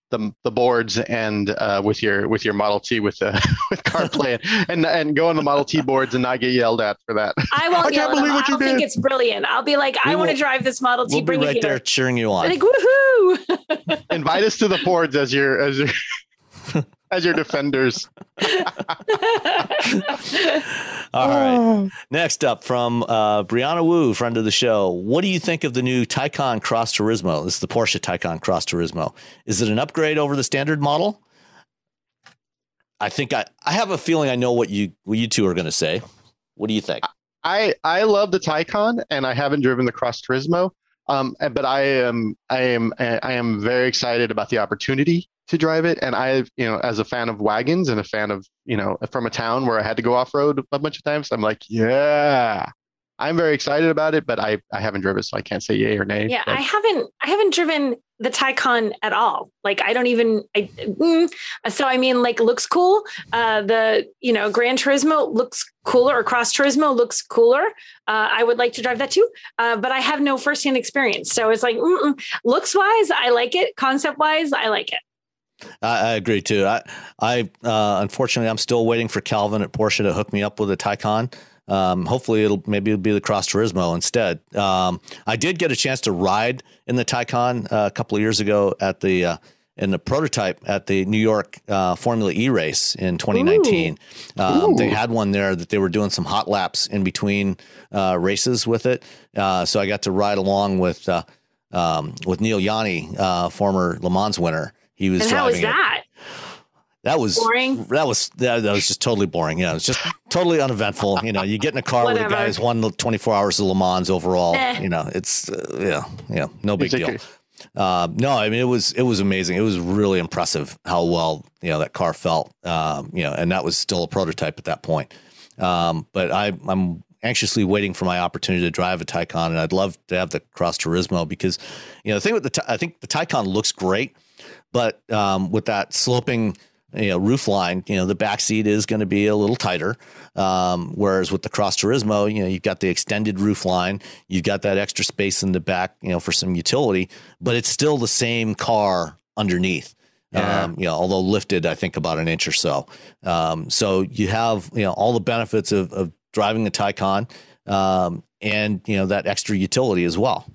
the boards and with your Model T with with CarPlay and go on the Model T boards and not get yelled at for that. I won't yell at them. I'll think it's brilliant. I'll be like, I want to drive this Model T. We'll be right there cheering you on. Like, woohoo! Invite us to the boards as your as your defenders. All right. Next up from Brianna Wu, friend of the show. What do you think of the new Taycan Cross Turismo? This is the Porsche Taycan Cross Turismo. Is it an upgrade over the standard model? I think I have a feeling I know what you two are going to say. What do you think? I love the Taycan, and I haven't driven the Cross Turismo. But I am very excited about the opportunity to drive it. And as a fan of wagons and a fan of, from a town where I had to go off road a bunch of times, I'm like, yeah, I'm very excited about it, but I haven't driven, so I can't say yay or nay. Yeah, but. I haven't driven the Taycan at all. Like, I don't even, so I mean, like, looks cool. The Gran Turismo looks cooler, or Cross Turismo looks cooler. I would like to drive that too, but I have no firsthand experience. So it's like, looks wise, I like it. Concept wise, I like it. I agree too. I unfortunately, I'm still waiting for Calvin at Porsche to hook me up with a Taycan. Hopefully it'll be the Cross Turismo instead. I did get a chance to ride in the Taycan a couple of years ago at in the prototype at the New York Formula E race in 2019. They had one there that they were doing some hot laps in between races with it. So I got to ride along with Neil Yanni, former Le Mans winner. He was driving. How was that? That was boring. That was just totally boring. Yeah, it was just totally uneventful. You get in a car with a guy who's won the 24 hours of Le Mans overall. It's no big deal. No, I mean it was amazing. It was really impressive how well that car felt. And that was still a prototype at that point. But I'm anxiously waiting for my opportunity to drive a Taycan, and I'd love to have the Cross Turismo because the thing with I think the Taycan looks great, but with that sloping roof line, the back seat is going to be a little tighter. Whereas with the Cross Turismo, you've got the extended roof line, you've got that extra space in the back, for some utility, but it's still the same car underneath. Yeah. Although lifted, I think about an inch or so. So you have, all the benefits of driving a Taycan, and that extra utility as well.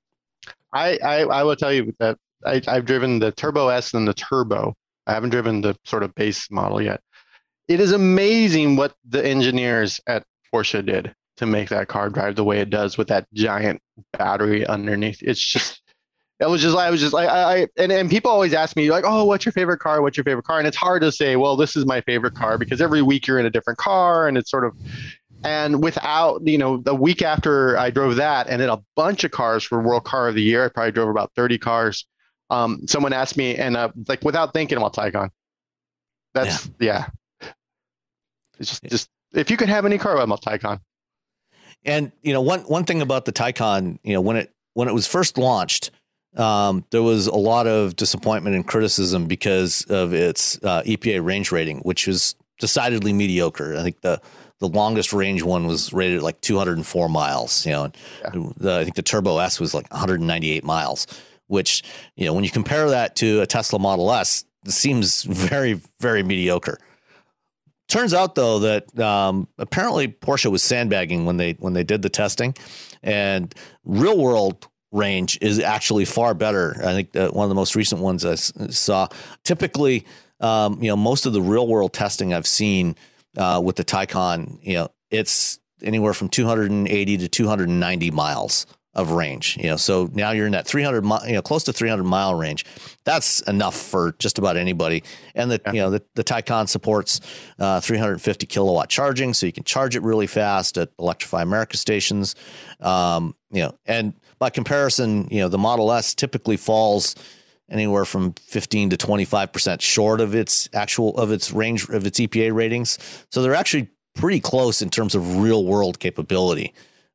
I will tell you that I've driven the Turbo S and the Turbo. I haven't driven the sort of base model yet. It is amazing what the engineers at Porsche did to make that car drive the way it does with that giant battery underneath. It's just, I was just like, and people always ask me like, oh, what's your favorite car? What's your favorite car? And it's hard to say, well, this is my favorite car because every week you're in a different car and it's sort of, and without, the week after I drove that and then a bunch of cars for World Car of the Year, I probably drove about 30 cars. Someone asked me, and like without thinking about Taycan, that's It's just if you could have any car, I'm a Taycan. And one thing about the Taycan, when it was first launched, there was a lot of disappointment and criticism because of its EPA range rating, which was decidedly mediocre. I think the longest range one was rated at like 204 miles. I think the Turbo S was like 198 miles. Which, when you compare that to a Tesla Model S, it seems very, very mediocre. Turns out, though, that apparently Porsche was sandbagging when they did the testing, and real world range is actually far better. I think one of the most recent ones I saw. Typically, most of the real world testing I've seen with the Taycan, it's anywhere from 280 to 290 miles of range, so now you're in that 300, close to 300 mile range. That's enough for just about anybody. And the Taycan supports 350 kilowatt charging, so you can charge it really fast at Electrify America stations. And by comparison, the Model S typically falls anywhere from 15 to 25% short of its range of its EPA ratings. So they're actually pretty close in terms of real world capability.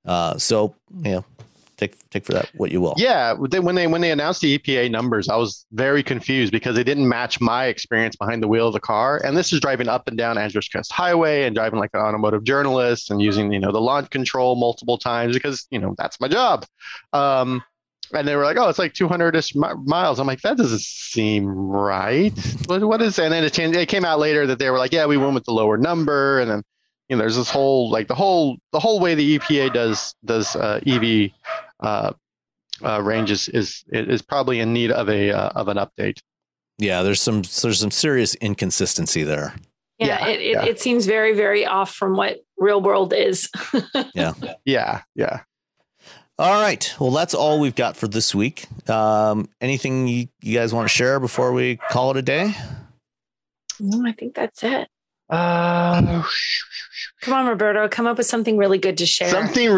Take for that what you will. Yeah, when they announced the EPA numbers, I was very confused because they didn't match my experience behind the wheel of the car. And this is driving up and down Andros Crest Highway and driving like an automotive journalist and using the launch control multiple times because that's my job. And they were like, oh, it's like 200-ish miles. I'm like, that doesn't seem right. What is? And then it came out later that they were like, yeah, we went with the lower number. And then, there's this whole, like the whole way the EPA does EV ranges is probably in need of an update. Yeah, there's some serious inconsistency there. Yeah, it seems very, very off from what real world is. Yeah. All right. Well, that's all we've got for this week. Anything you guys want to share before we call it a day? No, I think that's it. Come on, Roberto, come up with something really good to share.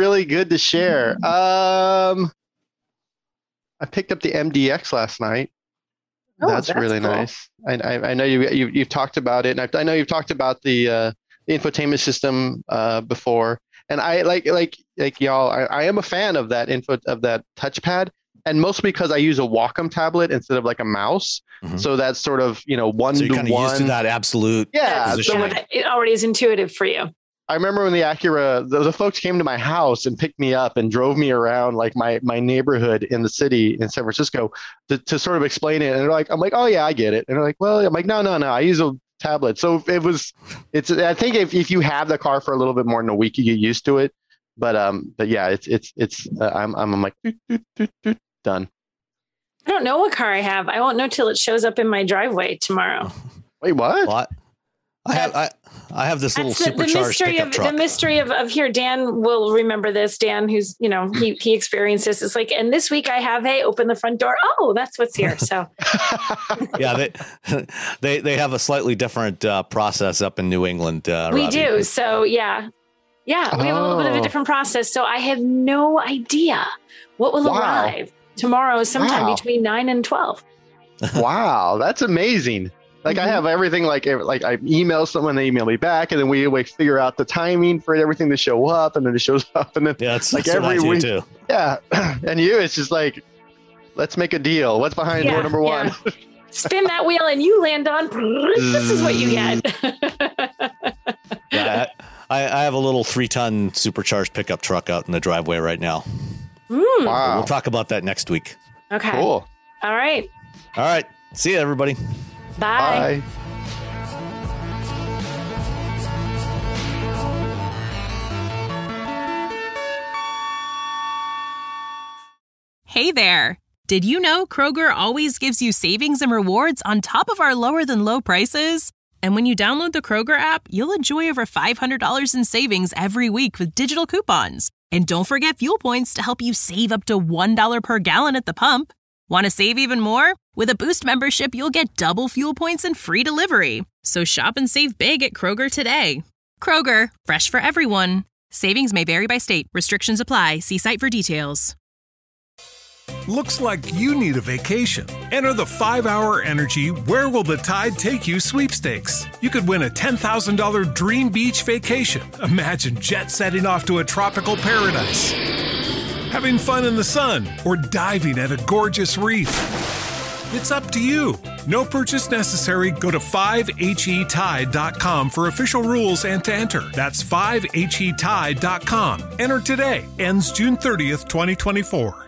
I picked up the MDX last night. Oh, that's really cool. Nice. I know you've talked about it, and I know you've talked about the infotainment system before. And I like y'all. I am a fan of that touchpad, and mostly because I use a Wacom tablet instead of like a mouse. Mm-hmm. So that's sort of one to one. Used to that absolute. Yeah, so it already is intuitive for you. I remember when the Acura, the folks came to my house and picked me up and drove me around like my neighborhood in the city in San Francisco to sort of explain it. And I'm like, oh yeah, I get it. And they're like, well, I'm like, no, I use a tablet. So I think if you have the car for a little bit more than a week, you get used to it. But yeah, I'm like, done. I don't know what car I have. I won't know till it shows up in my driveway tomorrow. Wait, what? I have this little supercharged pickup truck. The mystery of here, Dan will remember this. Dan, who's, he experienced this. It's like, and this week I have, hey, open the front door. Oh, that's what's here. So yeah, they have a slightly different process up in New England. We Robbie. do. So yeah, we have a little bit of a different process. So I have no idea what will arrive tomorrow sometime between 9 and 12. Wow, that's amazing. Like I have everything, like I email someone, they email me back, and then we figure out the timing for everything to show up, and then it shows up, and then that's like every week too. Yeah, and it's just like, let's make a deal. What's behind door number one? Spin that wheel, and you land on. This is what you get. Yeah, I have a little 3-ton supercharged pickup truck out in the driveway right now. Wow, we'll talk about that next week. Okay. Cool. All right. See you, everybody. Bye. Hey there. Did you know Kroger always gives you savings and rewards on top of our lower than low prices? And when you download the Kroger app, you'll enjoy over $500 in savings every week with digital coupons. And don't forget fuel points to help you save up to $1 per gallon at the pump. Want to save even more? With a Boost membership, you'll get double fuel points and free delivery. So shop and save big at Kroger today. Kroger, fresh for everyone. Savings may vary by state. Restrictions apply. See site for details. Looks like you need a vacation. Enter the 5-Hour Energy Where Will the Tide Take You sweepstakes. You could win a $10,000 dream beach vacation. Imagine jet setting off to a tropical paradise, having fun in the sun, or diving at a gorgeous reef. It's up to you. No purchase necessary. Go to 5HETide.com for official rules and to enter. That's 5HETide.com. Enter today. Ends June 30th, 2024.